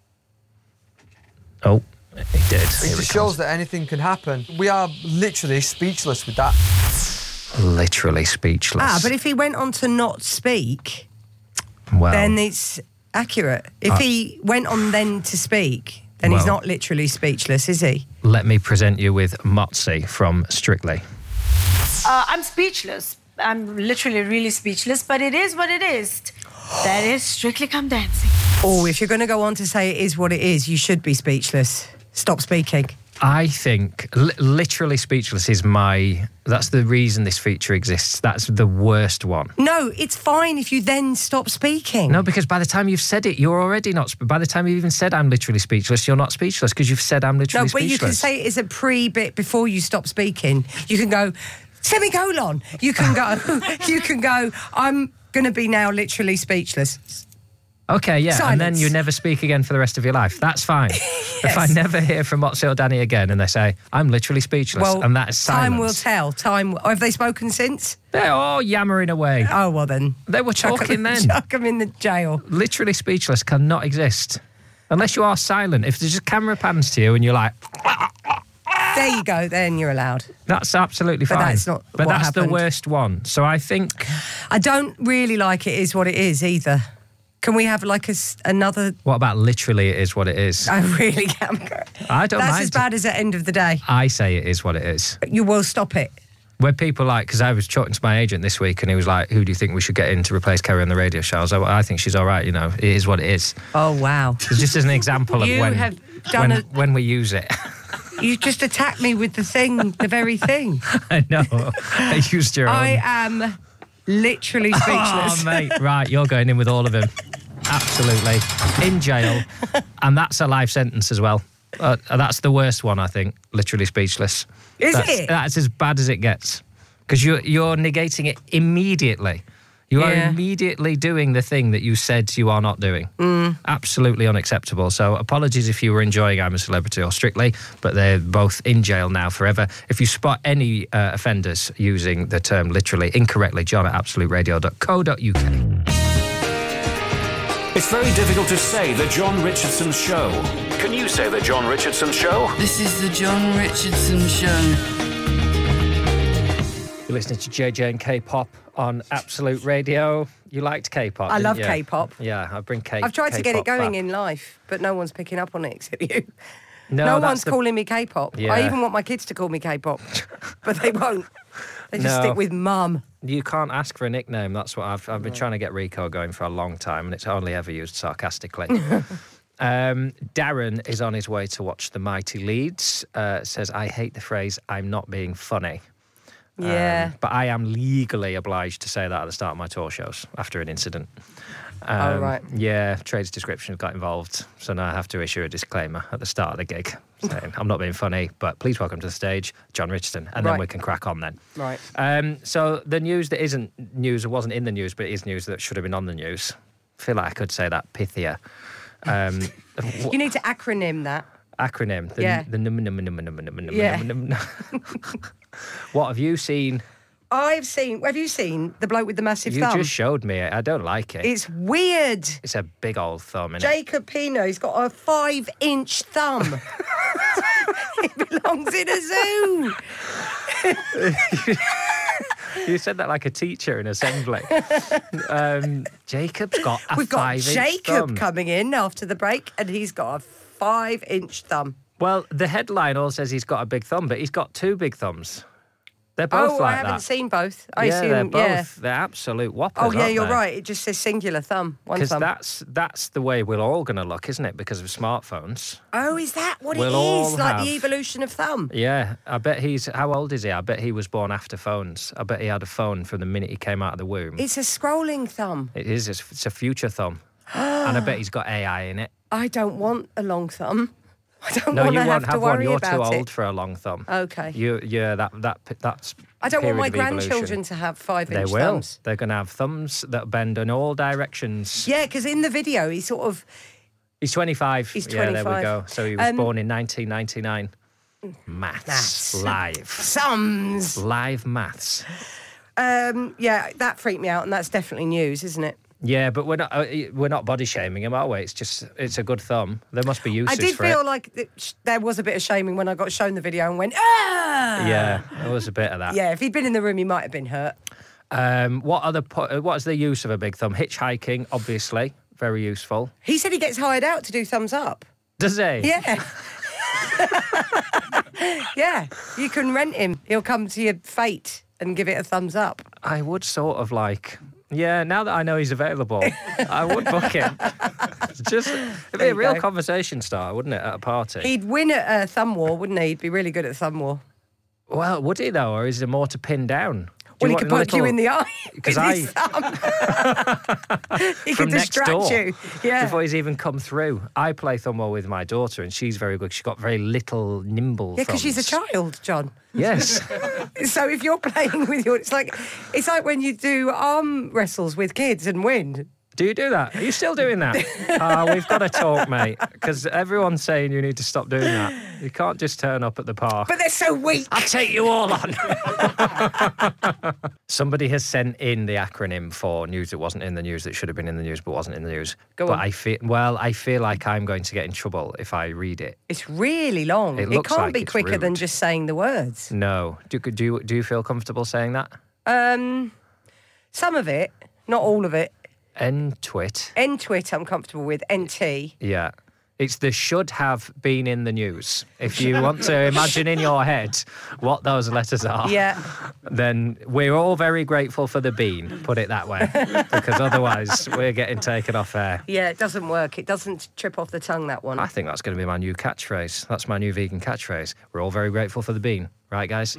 Oh, he did. It Here just it shows comes. that anything can happen. We are literally speechless with that. Literally speechless. Ah, but if he went on to not speak, well, then it's accurate. If Uh, he went on then to speak, then he's Well- not literally speechless, is he? let me present you with Motzi from Strictly. Uh, I'm speechless. I'm literally really speechless, but it is what it is. That is Strictly Come Dancing. Or if you're going to go on to say it is what it is, you should be speechless. Stop speaking. I think li- literally speechless is my. That's the reason this feature exists. That's the worst one. No, it's fine if you then stop speaking. No, because by the time you've said it, you're already not. sp- By the time you've even said I'm literally speechless, you're not speechless because you've said I'm literally No, but speechless. you can say it as a pre-bit before you stop speaking. You can go, semicolon. You can go, you can go, I'm going to be now literally speechless. Okay, yeah, and then Silence. you never speak again for the rest of your life. That's fine. If I never hear from Motzi or Danny again and they say, I'm literally speechless, Well, and that is silence. time will tell. Time. Have they spoken since? They're all yammering away. Oh, well then. They were Chuck 'em- talking then. Chuck them in the jail. Literally speechless cannot exist. Unless you are silent. If there's just camera pans to you and you're like, There you go. Then you're allowed. that's absolutely But fine. that's not But what that's happened. the worst one. So I think, I don't really like it is what it is either. Can we have like a, s- another... what about literally it is what it is? I really am. I don't That's mind. as bad as at end of the day. I say it is what it is. You will stop it. When people like, because I was talking to my agent this week and he was like, who do you think we should get in to replace Kerry on the radio show? I was like, well, I think she's all right, you know, it is what it is. Oh, wow. It's just as an example of You when, have done when, a- when we use it. You just attacked me with the thing, the very thing. I know. I used your own. I am literally speechless. Oh, mate. Right, you're going in with all of them. Absolutely. In jail. And that's a life sentence as well. Uh, that's the worst one, I think. Literally speechless. Is that's, it? That's as bad as it gets. Because you're, you're negating it immediately. You are Yeah. immediately doing the thing that you said you are not doing. Mm. Absolutely unacceptable. So apologies if you were enjoying I'm a Celebrity or Strictly, but they're both in jail now forever. If you spot any uh, offenders using the term literally incorrectly, John at absolute radio dot co dot uk. It's very difficult to say the John Richardson Show. Can you say the John Richardson Show? This is the John Richardson Show. You're listening to J J and K-pop on Absolute Radio. You liked K-pop, I didn't love you? K-pop. Yeah, I bring K. I've tried to get it K-pop going back. in life, but no one's picking up on it except you. No, No, that's one's the- calling me K-pop. Yeah. I even want my kids to call me K-pop, but they won't. They just No. stick with mum. You can't ask for a nickname. That's what I've I've been trying to get Rico going for a long time, and it's only ever used sarcastically. um, Darren is on his way to watch The Mighty Leeds. Uh, says, I hate the phrase, I'm not being funny. Yeah. Um, but I am legally obliged to say that at the start of my tour shows after an incident. Oh, right. Yeah, trades description got involved, so now I have to issue a disclaimer at the start of the gig saying, I'm not being funny, but please welcome to the stage, John Richardson, and then Right. we can crack on then. Right. Um, so the news that isn't news or wasn't in the news, but is news that should have been on the news. I feel like I could say that pithier. Um, You need to acronym that. acronym. The, Yeah. The num num num num num num Yeah. num num. What have you seen? I've seen. Have you seen the bloke with the massive You thumb? just showed me it. I don't like it. It's weird. It's a big old thumb, innit? Jacob Pino, he's got a five-inch thumb. He belongs in a zoo. You said that like a teacher in assembly. Um, Jacob's got a We've got five-inch Jacob thumb. coming in after the break, and he's got a five-inch thumb. Well, the headline all says he's got a big thumb, but he's got two big thumbs. They're both oh, like I haven't that. seen both. I yeah, assume, they're both. yeah. They're absolute whoppers. Oh, yeah, aren't you're they? right. It just says singular thumb, one Because thumb. that's that's the way we're all going to look, isn't it? Because of smartphones. Oh, is that what We'll it all is? Like have- the evolution of thumb? Yeah, I bet he's. How old is he? I bet he was born after phones. I bet he had a phone from the minute he came out of the womb. It's a scrolling thumb. It is. It's, it's a future thumb, and I bet he's got A I in it. I don't want a long thumb. I don't No, want you to won't have to have one. worry You're about too it. old for a long thumb. Okay. You, yeah, that that that's. I don't want my period of evolution. grandchildren to have They five-inch will. thumbs. They're going to have thumbs that bend in all directions. Yeah, because in the video, he sort of... He's twenty-five. He's Yeah, there we twenty-five. go. So he was Um, born in nineteen ninety-nine. Maths. Maths. Live. Sums. Live maths. Um, yeah, that freaked me out, and that's definitely news, isn't it? Yeah, but we're not uh, we're not body shaming him, are we? It's just it's a good thumb. There must be uses I did for feel it. like it, sh- there was a bit of shaming when I got shown the video and went, ah! Yeah, there was a bit of that. Yeah, if he'd been in the room, he might have been hurt. Um, what other po- uh, what is the use of a big thumb? Hitchhiking, obviously, very useful. He said he gets hired out to do thumbs up. Does he? Yeah. Yeah, you can rent him. He'll come to your fate and give it a thumbs up. I would sort of like. Yeah, now that I know he's available, I would book him. Just it'd be There a you real go. conversation starter, wouldn't it, at a party? He'd win at a thumb war, wouldn't he? He'd be really good at thumb war. Well, would he though, or is there more to pin down? Do Well, he want could a poke you little- in the eye Because with I- his thumb. He from could next distract door you. Yeah. before he's even come through. I play thumb war with my daughter, and she's very good. She's got very little nimble. Yeah, because she's a thumbs. child, John. Yes. So if you're playing with your, it's like it's like when you do arm wrestles with kids and win. Do you do that? Are you still doing that? Oh, we've got to talk, mate, because everyone's saying you need to stop doing that. You can't just turn up at the park. But they're so weak. I'll take you all on. Somebody has sent in the acronym for news that wasn't in the news, that should have been in the news but wasn't in the news. Go but on. I feel well, I feel like I'm going to get in trouble if I read it. It's really long. It It, looks can't like be it's quicker than rude. just saying the words. No. Do, do you do you feel comfortable saying that? Um, some of it, not all of it. N-twit. N-twit I'm comfortable with. N-T. Yeah. It's the should have been in the news. If you want to imagine in your head what those letters are, Yeah. then we're all very grateful for the bean, put it that way, because otherwise we're getting taken off air. Yeah, it doesn't work. It doesn't trip off the tongue, that one. I think that's going to be my new catchphrase. That's my new vegan catchphrase. We're all very grateful for the bean. Right, guys?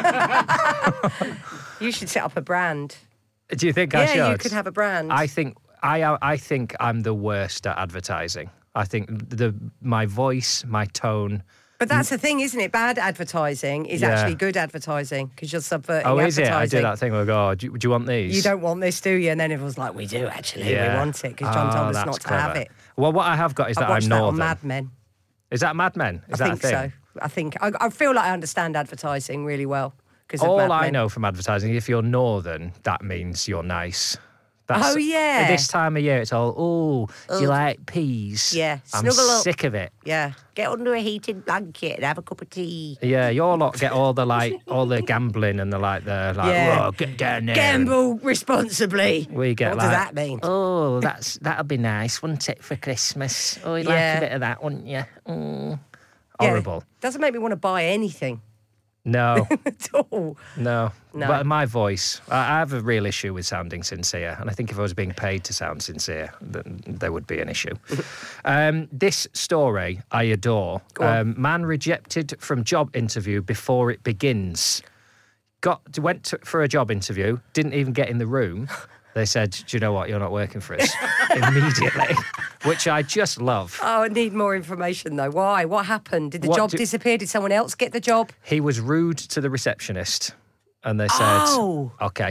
You should set up a brand. Do you think I Yeah, should? you could have a brand. I think I I think I'm the worst at advertising. I think the my voice, my tone. But that's the thing, isn't it? Bad advertising is Yeah. actually good advertising because you're subverting Oh, is it? advertising. I do that thing where I go, oh, do, you- do you want these? You don't want this, do you? And then everyone's like, we do actually. We want it because John Oh, told us that's not to clever. have it. Well, what I have got is I that watched I'm that northern. on Mad Men. Is that Mad Men? Is I that think a thing? so. I think I, I feel like I understand advertising really well because of All Mad I Men. know from advertising, if you're northern, that means you're nice. That's, Oh, yeah. At this time of year, it's all, oh, do you Oh. like peas? Yeah, I'm snuggle up. sick of it. Yeah, get under a heated blanket and have a cup of tea. Yeah, you all lot get all the like, all the gambling and the like, the like, Yeah. oh, get down there. Gamble responsibly. We get what like, does that mean? Oh, that's that'll be nice, wouldn't it, for Christmas? Oh, you'd Yeah. like a bit of that, wouldn't you? Mm. Yeah, Horrible. doesn't make me want to buy anything No, at all. no. No. But my voice, I I have a real issue with sounding sincere, and I think if I was being paid to sound sincere, then there would be an issue. um, this story I adore. Go on. Um, man rejected from job interview before it begins. Got went to, for a job interview, didn't even get in the room. They said, "Do you know what? You're not working for us." Immediately, which I just love. Oh, I need more information though. Why? What happened? Did the What job do- disappear? Did someone else get the job? He was rude to the receptionist, and they said, Oh. "Okay,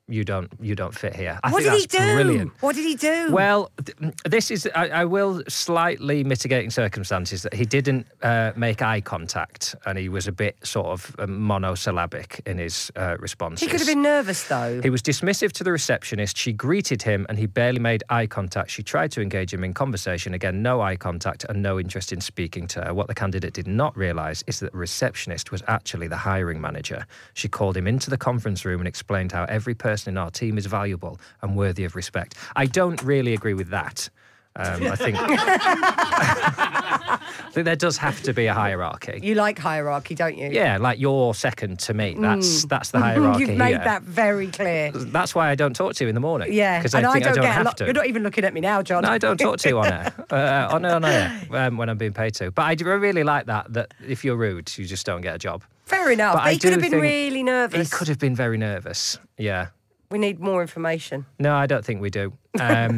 you don't you don't fit here. I what think did that's he do? brilliant. What did he do? Well, th- this is, I, I will slightly mitigating circumstances that he didn't uh, make eye contact and he was a bit sort of um, monosyllabic in his uh, responses. He could have been nervous, though. He was dismissive to the receptionist. She greeted him and he barely made eye contact. She tried to engage him in conversation. Again, no eye contact and no interest in speaking to her. What the candidate did not realise is that the receptionist was actually the hiring manager. She called him into the conference room and explained how every person in our team is valuable and worthy of respect. I don't really agree with that. Um, I think I think there does have to be a hierarchy. You like hierarchy, don't you? Yeah, like you're second to me. That's Mm. that's the hierarchy. You've made here. that very clear. That's why I don't talk to you in the morning. Yeah, because and I think I don't, don't, get a have lot. to. You're not even looking at me now, John. No, I don't talk to you on air, uh, on on air um, when I'm being paid to. But I do really like that. That if you're rude, you just don't get a job. Fair enough. But But I he could do have been think really nervous. He could have been very nervous. Yeah. We need more information. No, I don't think we do. Um,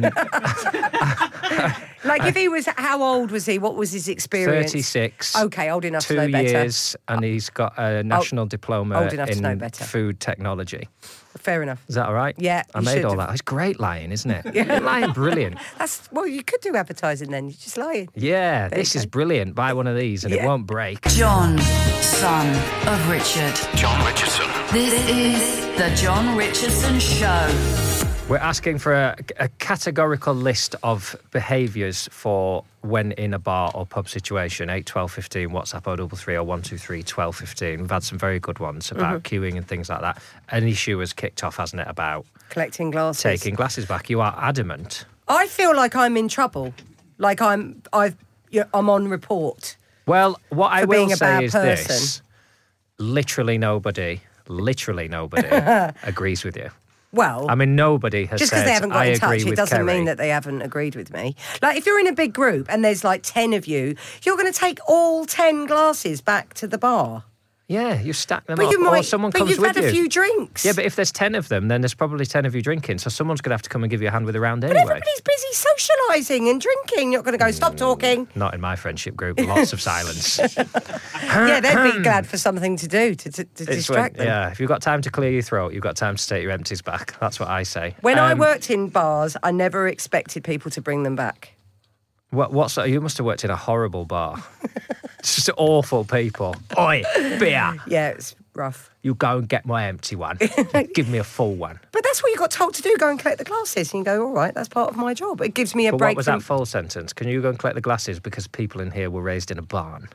Like, if he was, how old was he? What was his experience? thirty-six. Okay, old enough Two to know better. years, and he's got a national diploma old enough to know in better. food technology. Fair enough. Is that all right? Yeah, I you made should all have. that. It's great lying, isn't it? Yeah. Lying, brilliant. That's well, you could do advertising then. You're just lying. Yeah, There you this is go. brilliant. Buy one of these and it Yeah. won't break. John, son of Richard. John Richardson. This is the John Richardson Show. We're asking for a, a categorical list of behaviours for when in a bar or pub situation. eight twelve fifteen, WhatsApp oh double three or one two three twelve fifteen. We've had some very good ones about Mhm. queuing and things like that. An issue has kicked off, hasn't it, about Collecting glasses. taking glasses back. You are adamant. I feel like I'm in trouble. Like I'm, I've, you I'm on report. Well, what I For will being a say bad is person. this. Literally nobody, literally nobody agrees with you. Well, I mean, nobody has just said, because they haven't got I in agree touch, it with doesn't Kerry. mean that they haven't agreed with me. Like, if you're in a big group and there's like ten of you, you're going to take all ten glasses back to the bar. Yeah, you stack them But up, you or might- someone but comes you've with had you. a few drinks. Yeah, but if there's ten of them, then there's probably ten of you drinking, so someone's going to have to come and give you a hand with a round But anyway. everybody's busy socialising and drinking. You're not going to go, stop talking. Not in my friendship group, lots of silence. Yeah, they'd be glad for something to do to, to, to It's when- distract them. Yeah, if you've got time to clear your throat, you've got time to take your empties back. That's what I say. When I Um, worked in bars, I never expected people to bring them back. What, what's you must have worked in a horrible bar. It's just awful people. Oi, beer. Yeah, it's rough. You go and get my empty one. Give me a full one. But that's what you got told to do, go and collect the glasses. And you go, all right, that's part of my job. It gives me a But break what was from... that full sentence? Can you go and collect the glasses because people in here were raised in a barn?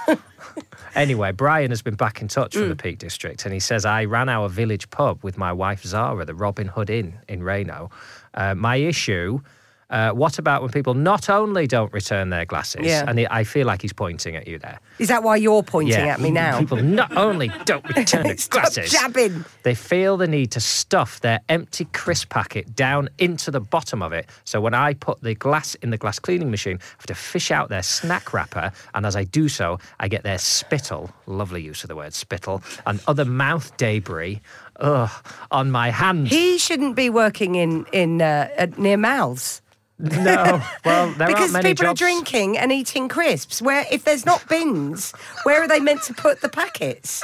Anyway, Brian has been back in touch from Mm. the Peak District and he says, I ran our village pub with my wife Zara, the Robin Hood Inn in Reno. Uh, my issue... Uh, what about when people not only don't return their glasses, Yeah. and he, I feel like he's pointing at you there. Is that why you're pointing Yeah, at me now? People not only don't return their Stop glasses, jabbing. they feel the need to stuff their empty crisp packet down into the bottom of it. So when I put the glass in the glass cleaning machine, I have to fish out their snack wrapper, and as I do so, I get their spittle, lovely use of the word spittle, and other mouth debris, ugh, on my hands. He shouldn't be working in, in uh, uh, near mouths. No, well, there because aren't many people jobs. are drinking and eating crisps. Where if there's not bins, where are they meant to put the packets?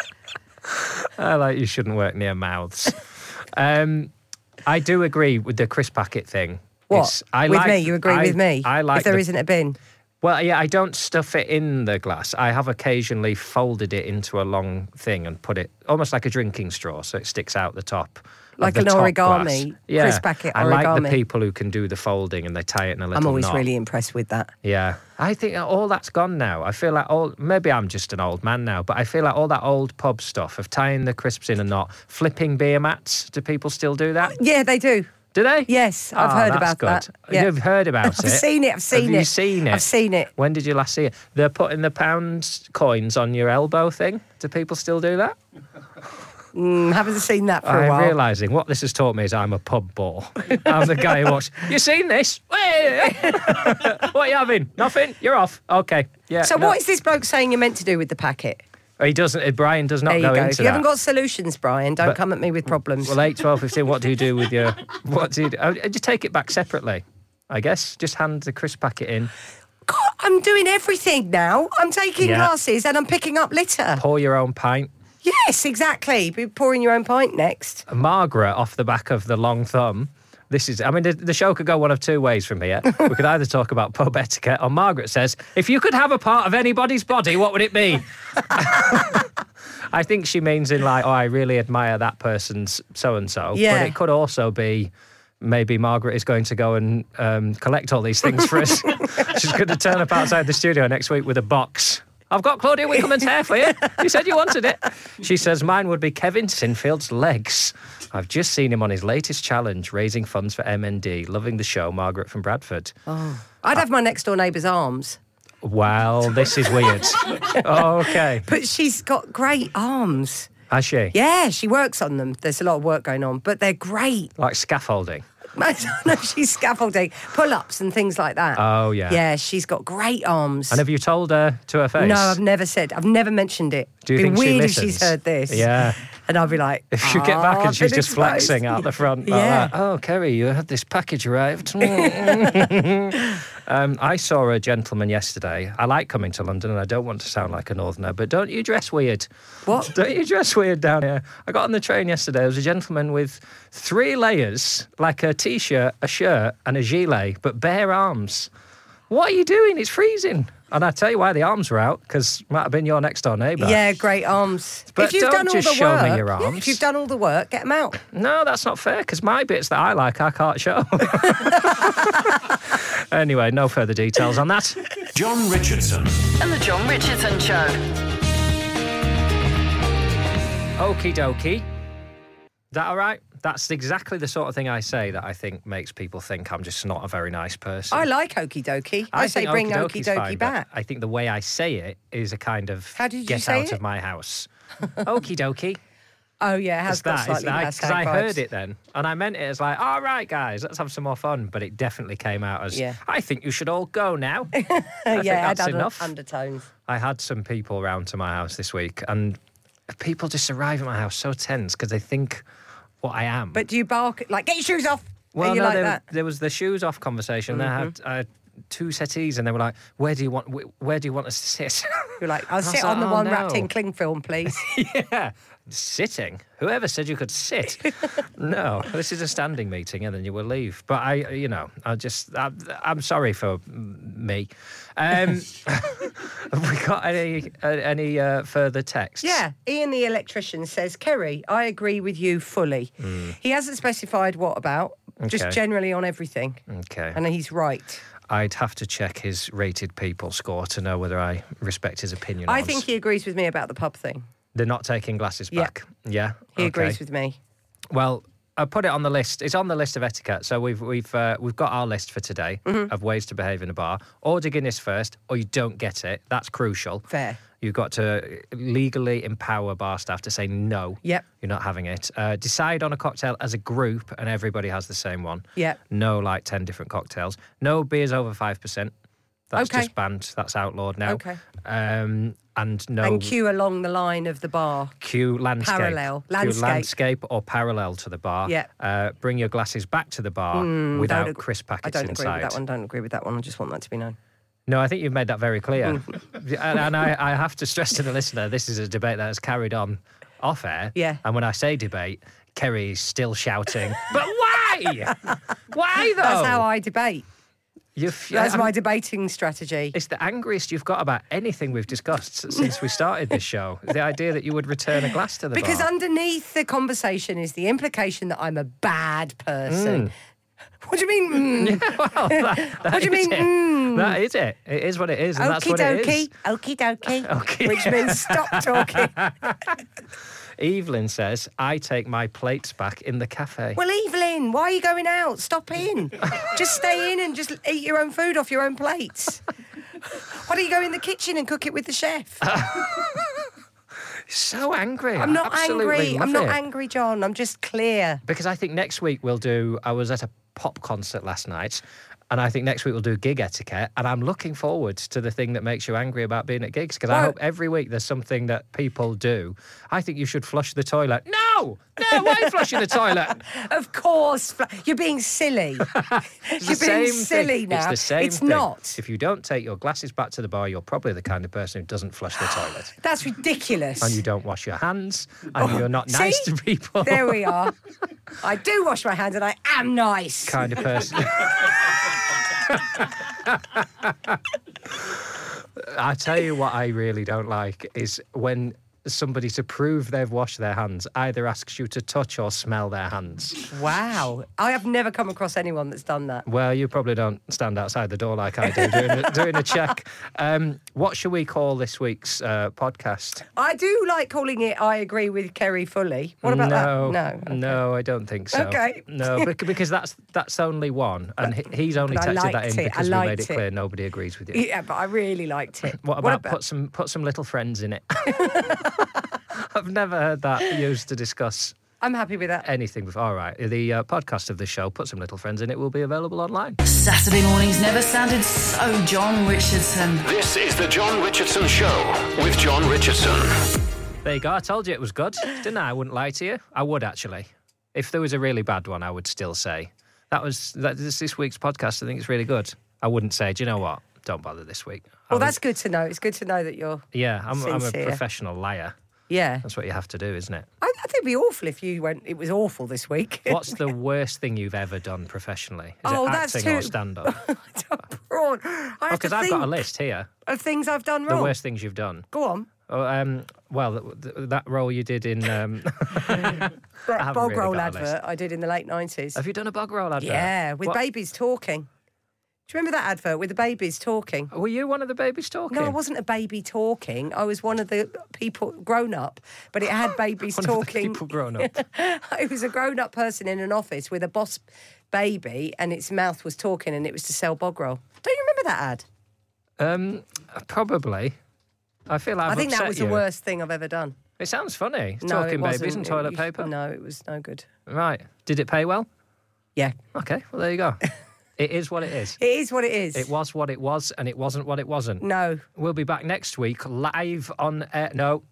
I like you shouldn't work near mouths. um, I do agree with the crisp packet thing. What? It's- I with like- me? You agree I- with me? I like if there the- isn't a bin. Well, yeah, I don't stuff it in the glass. I have occasionally folded it into a long thing and put it almost like a drinking straw, so it sticks out the top. of Like the an top origami, glass. Yeah, crisp packet I like the origami. people who can do the folding and they tie it in a little I'm always knot. really impressed with that. Yeah, I think all that's gone now. I feel like all, maybe I'm just an old man now, but I feel like all that old pub stuff of tying the crisps in a knot, flipping beer mats, do people still do that? Yeah, they do. Do they? Yes, I've Oh, heard that's about good. that. Yeah. You've heard about I've it? seen it, I've seen Have it. you seen it? I've seen it. When did you last see it? They're putting the pound coins on your elbow thing. Do people still do that? Mm, haven't seen that for a I'm while. realising what this has taught me is I'm a pub bore. I'm the guy who watches. You seen this? Hey, what are you having? Nothing? You're off. Okay. Yeah. So no. what is this bloke saying you're meant to do with the packet? He doesn't. Brian does not There you go go. into If you that. haven't got solutions, Brian, don't But- come at me with problems. Well, eight, twelve, fifteen, what do you do with your... What do you do? Oh, just take it back separately, I guess. Just hand the crisp packet in. God, I'm doing everything now. I'm taking Yeah. glasses and I'm picking up litter. Pour your own pint. Yes, exactly. Be pouring your own pint next. Margaret, off the back of the long thumb. This is, I mean, the, the show could go one of two ways from here. We could either talk about pub etiquette, or Margaret says, if you could have a part of anybody's body, what would it be? I think she means in like, oh, I really admire that person's so-and-so. Yeah. But it could also be, maybe Margaret is going to go and um, collect all these things for us. She's going to turn up outside the studio next week with a box. I've got Claudia Winkleman's hair for you. You said you wanted it. She says, mine would be Kevin Sinfield's legs. I've just seen him on his latest challenge, raising funds for M N D. Loving the show, Margaret from Bradford. Oh. I'd have my next door neighbour's arms. Well, this is weird. Okay. But she's got great arms. Has she? Yeah, she works on them. There's a lot of work going on, but they're great. Like scaffolding? No, she's scaffolding, pull-ups and things like that. Oh, yeah. Yeah, she's got great arms. And have you told her to her face? No, I've never said. I've never mentioned it. Do you It'd think be she weird listens? if she's heard this. Yeah. And I'll be like, If you get back "Ah, and she's been just exposed." flexing out the front like Yeah. that. Oh, Kerry, you had this package arrived. um, I saw a gentleman yesterday. I like coming to London and I don't want to sound like a northerner, but don't you dress weird? What? Don't you dress weird down here? I got on the train yesterday. There was a gentleman with three layers, like a T-shirt, a shirt and a gilet, but bare arms. What are you doing? It's freezing. And I tell you why the arms were out, because it might have been your next door neighbour. Yeah, great arms. But if you've don't done all just the show work, me your yeah, arms. if you've done all the work, get them out. No, that's not fair, because my bits that I like, I can't show. Anyway, no further details on that. John Richardson. And the John Richardson Show. Okie dokie. Is that all right? That's exactly the sort of thing I say that I think makes people think I'm just not a very nice person. I like okie dokie. I, say think bring okie okie doki's dokie fine, but back. I think the way I say it is a kind of How did you get say out it? of my house. Okie dokie. Oh, yeah, it has It's got that, slightly because hashtag I vibes. heard it then, and I meant it as like, all right, guys, let's have some more fun. But it definitely came out as, Yeah. I think you should all go now. I think yeah, that's it had enough. undertones. I had some people round to my house this week, and people just arrive at my house so tense because they think what I am. But do you bark, like, get your shoes off? well, Are you no, like there, that? there was the shoes off conversation. They had uh, two settees, and they were like, "Where do you want? wh- Where do you want us to sit?" You're like, I'll I was sit like, on the "Oh, one no." wrapped in cling film, please. Yeah, sitting. Whoever said you could sit? No, this is a standing meeting, and then you will leave. But I, you know, I just, I'm, I'm sorry for me. Um, have we got any uh, any uh, further texts? Yeah, Ian the electrician says, Kerry, I agree with you fully. He hasn't specified what about, just Okay. generally on everything. Okay. And he's right. I'd have to check his rated people score to know whether I respect his opinion. I on think s- he agrees with me about the pub thing. they're not taking glasses Yeah. back. Yeah, He okay. agrees with me. Well, I put it on the list. It's on the list of etiquette. So we've we've uh, we've got our list for today Mm-hmm. of ways to behave in a bar. Order Guinness first, or you don't get it. That's crucial. Fair. You've got to legally empower bar staff to say no. Yep. You're not having it. Uh, decide on a cocktail as a group, and everybody has the same one. Yep. No, like ten different cocktails. No beers over five percent. That's Okay. just banned. That's outlawed now. Okay. Um, and no And queue along the line of the bar. queue landscape. Parallel. Queue Landscape. landscape or parallel to the bar. Yeah. Uh, bring your glasses back to the bar Mm, without don't ag- crisp I packets don't inside. agree with that one. Don't agree with that one. I just want that to be known. No, I think you've made that very clear. Mm. and and I, I have to stress to the listener, this is a debate that has carried on off air. Yeah. And when I say debate, Kerry is still shouting, but why? Why though? That's how I debate. You've, That's I my mean, debating strategy. It's the angriest you've got about anything we've discussed since we started this show. The idea that you would return a glass to the Because bar. underneath the conversation is the implication that I'm a bad person. Mm. What do you mean? Mm? Well, that, that What do you is mean, it. mm? That is it. It is what it is, and that's Okie what it dokie, is. okie dokie, Okie- which means stop talking. Evelyn says, I take my plates back in the cafe. Well, Evelyn, why are you going out? Stop in. Just stay in and just eat your own food off your own plates. Why don't you go in the kitchen and cook it with the chef? So angry. I'm not Absolutely angry. love I'm not it. angry, John. I'm just clear. Because I think next week we'll do, I was at a pop concert last night, And I think next week we'll do gig etiquette. And I'm looking forward to the thing that makes you angry about being at gigs, because I Well- hope every week there's something that people do. I think you should flush the toilet. No! No, why are you flushing the toilet? Of course, fl- you're being silly. It's You're the being same silly thing. now. It's the same It's thing. not. If you don't take your glasses back to the bar, you're probably the kind of person who doesn't flush the toilet. That's ridiculous. And you don't wash your hands, and you're not nice See? to people. There we are. I do wash my hands and I am nice. Kind of person. I tell you what I really don't like is when somebody, to prove they've washed their hands, either asks you to touch or smell their hands. Wow. I have never come across anyone that's done that. Well, you probably don't stand outside the door like I do doing, a, doing a check. Um, what should we call this week's uh, podcast? I do like calling it I agree with Kerry fully. What about no, that? No. No, I don't think so. Okay. No, bec- because that's that's only one. And he- he's only But I texted that liked in it. I because we made liked it it. clear nobody agrees with you. Yeah, but I really liked it. What about, put some put some little friends in it? I've never heard that used to discuss I'm happy with that. anything before. All right, the uh, podcast of the show, Put Some Little Friends in It, will be available online. Saturday mornings never sounded so John Richardson. This is the John Richardson Show with John Richardson. There you go. I told you it was good, didn't I? I wouldn't lie to you. I would, actually. If there was a really bad one, I would still say. That was that, this, this week's podcast. I think it's really good. I wouldn't say, do you know what? Don't bother this week. I Well, would- that's good to know. It's good to know that you're. Yeah, I'm, I'm a sincere. professional liar. Yeah. That's what you have to do, isn't it? I, I think it'd be awful if you went, it was awful this week. What's the worst thing you've ever done professionally? Is Oh, it that's acting or too- stand-up? Prawn. I have Because to I've think got a list here. of things I've done The wrong. worst things you've done. Go on. Oh, um, well, th- th- that role you did in... Um, I That haven't bog really roll got a list. advert I did in the late nineties. Have you done a bog roll advert? Yeah, with What- babies talking. Do you remember that advert with the babies talking? Were you one of the babies talking? No, I wasn't a baby talking. I was one of the people grown up, but it had babies One of the talking. people grown up. It was a grown up person in an office with a boss baby, and its mouth was talking, and it was to sell bog roll. Don't you remember that ad? Um, probably. I feel I've I think that upset was you. the worst thing I've ever done. It sounds funny. No, Talking it babies wasn't. and It- toilet you- paper. No, it was no good. Right. Did it pay well? Yeah. Okay. Well, there you go. It is what it is. It is what it is. It was what it was, and it wasn't what it wasn't. No. We'll be back next week live on air. No.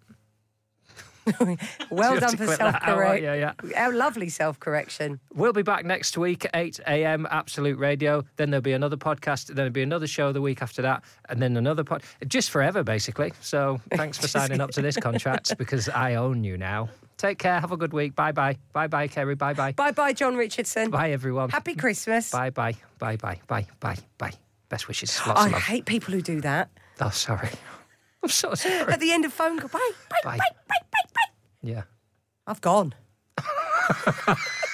Well You have done to for clip that out, self-correct. yeah, yeah. How lovely self-correction. We'll be back next week at eight a.m. Absolute Radio. Then there'll be another podcast. Then there'll be another show the week after that. And then another pod. Just forever, basically. So thanks for signing up to this contract because I own you now. Take care. Have a good week. Bye-bye. Bye-bye, Kerry. Bye-bye. Bye-bye, John Richardson. Bye, everyone. Happy Christmas. Bye-bye. Bye-bye. Bye. Bye. Bye. Best wishes. Lots I of love. hate people who do that. Oh, sorry. I'm so sorry. At the end of phone call, bye, bye, Bye. bye, bye, bye, bye. Yeah. I've gone.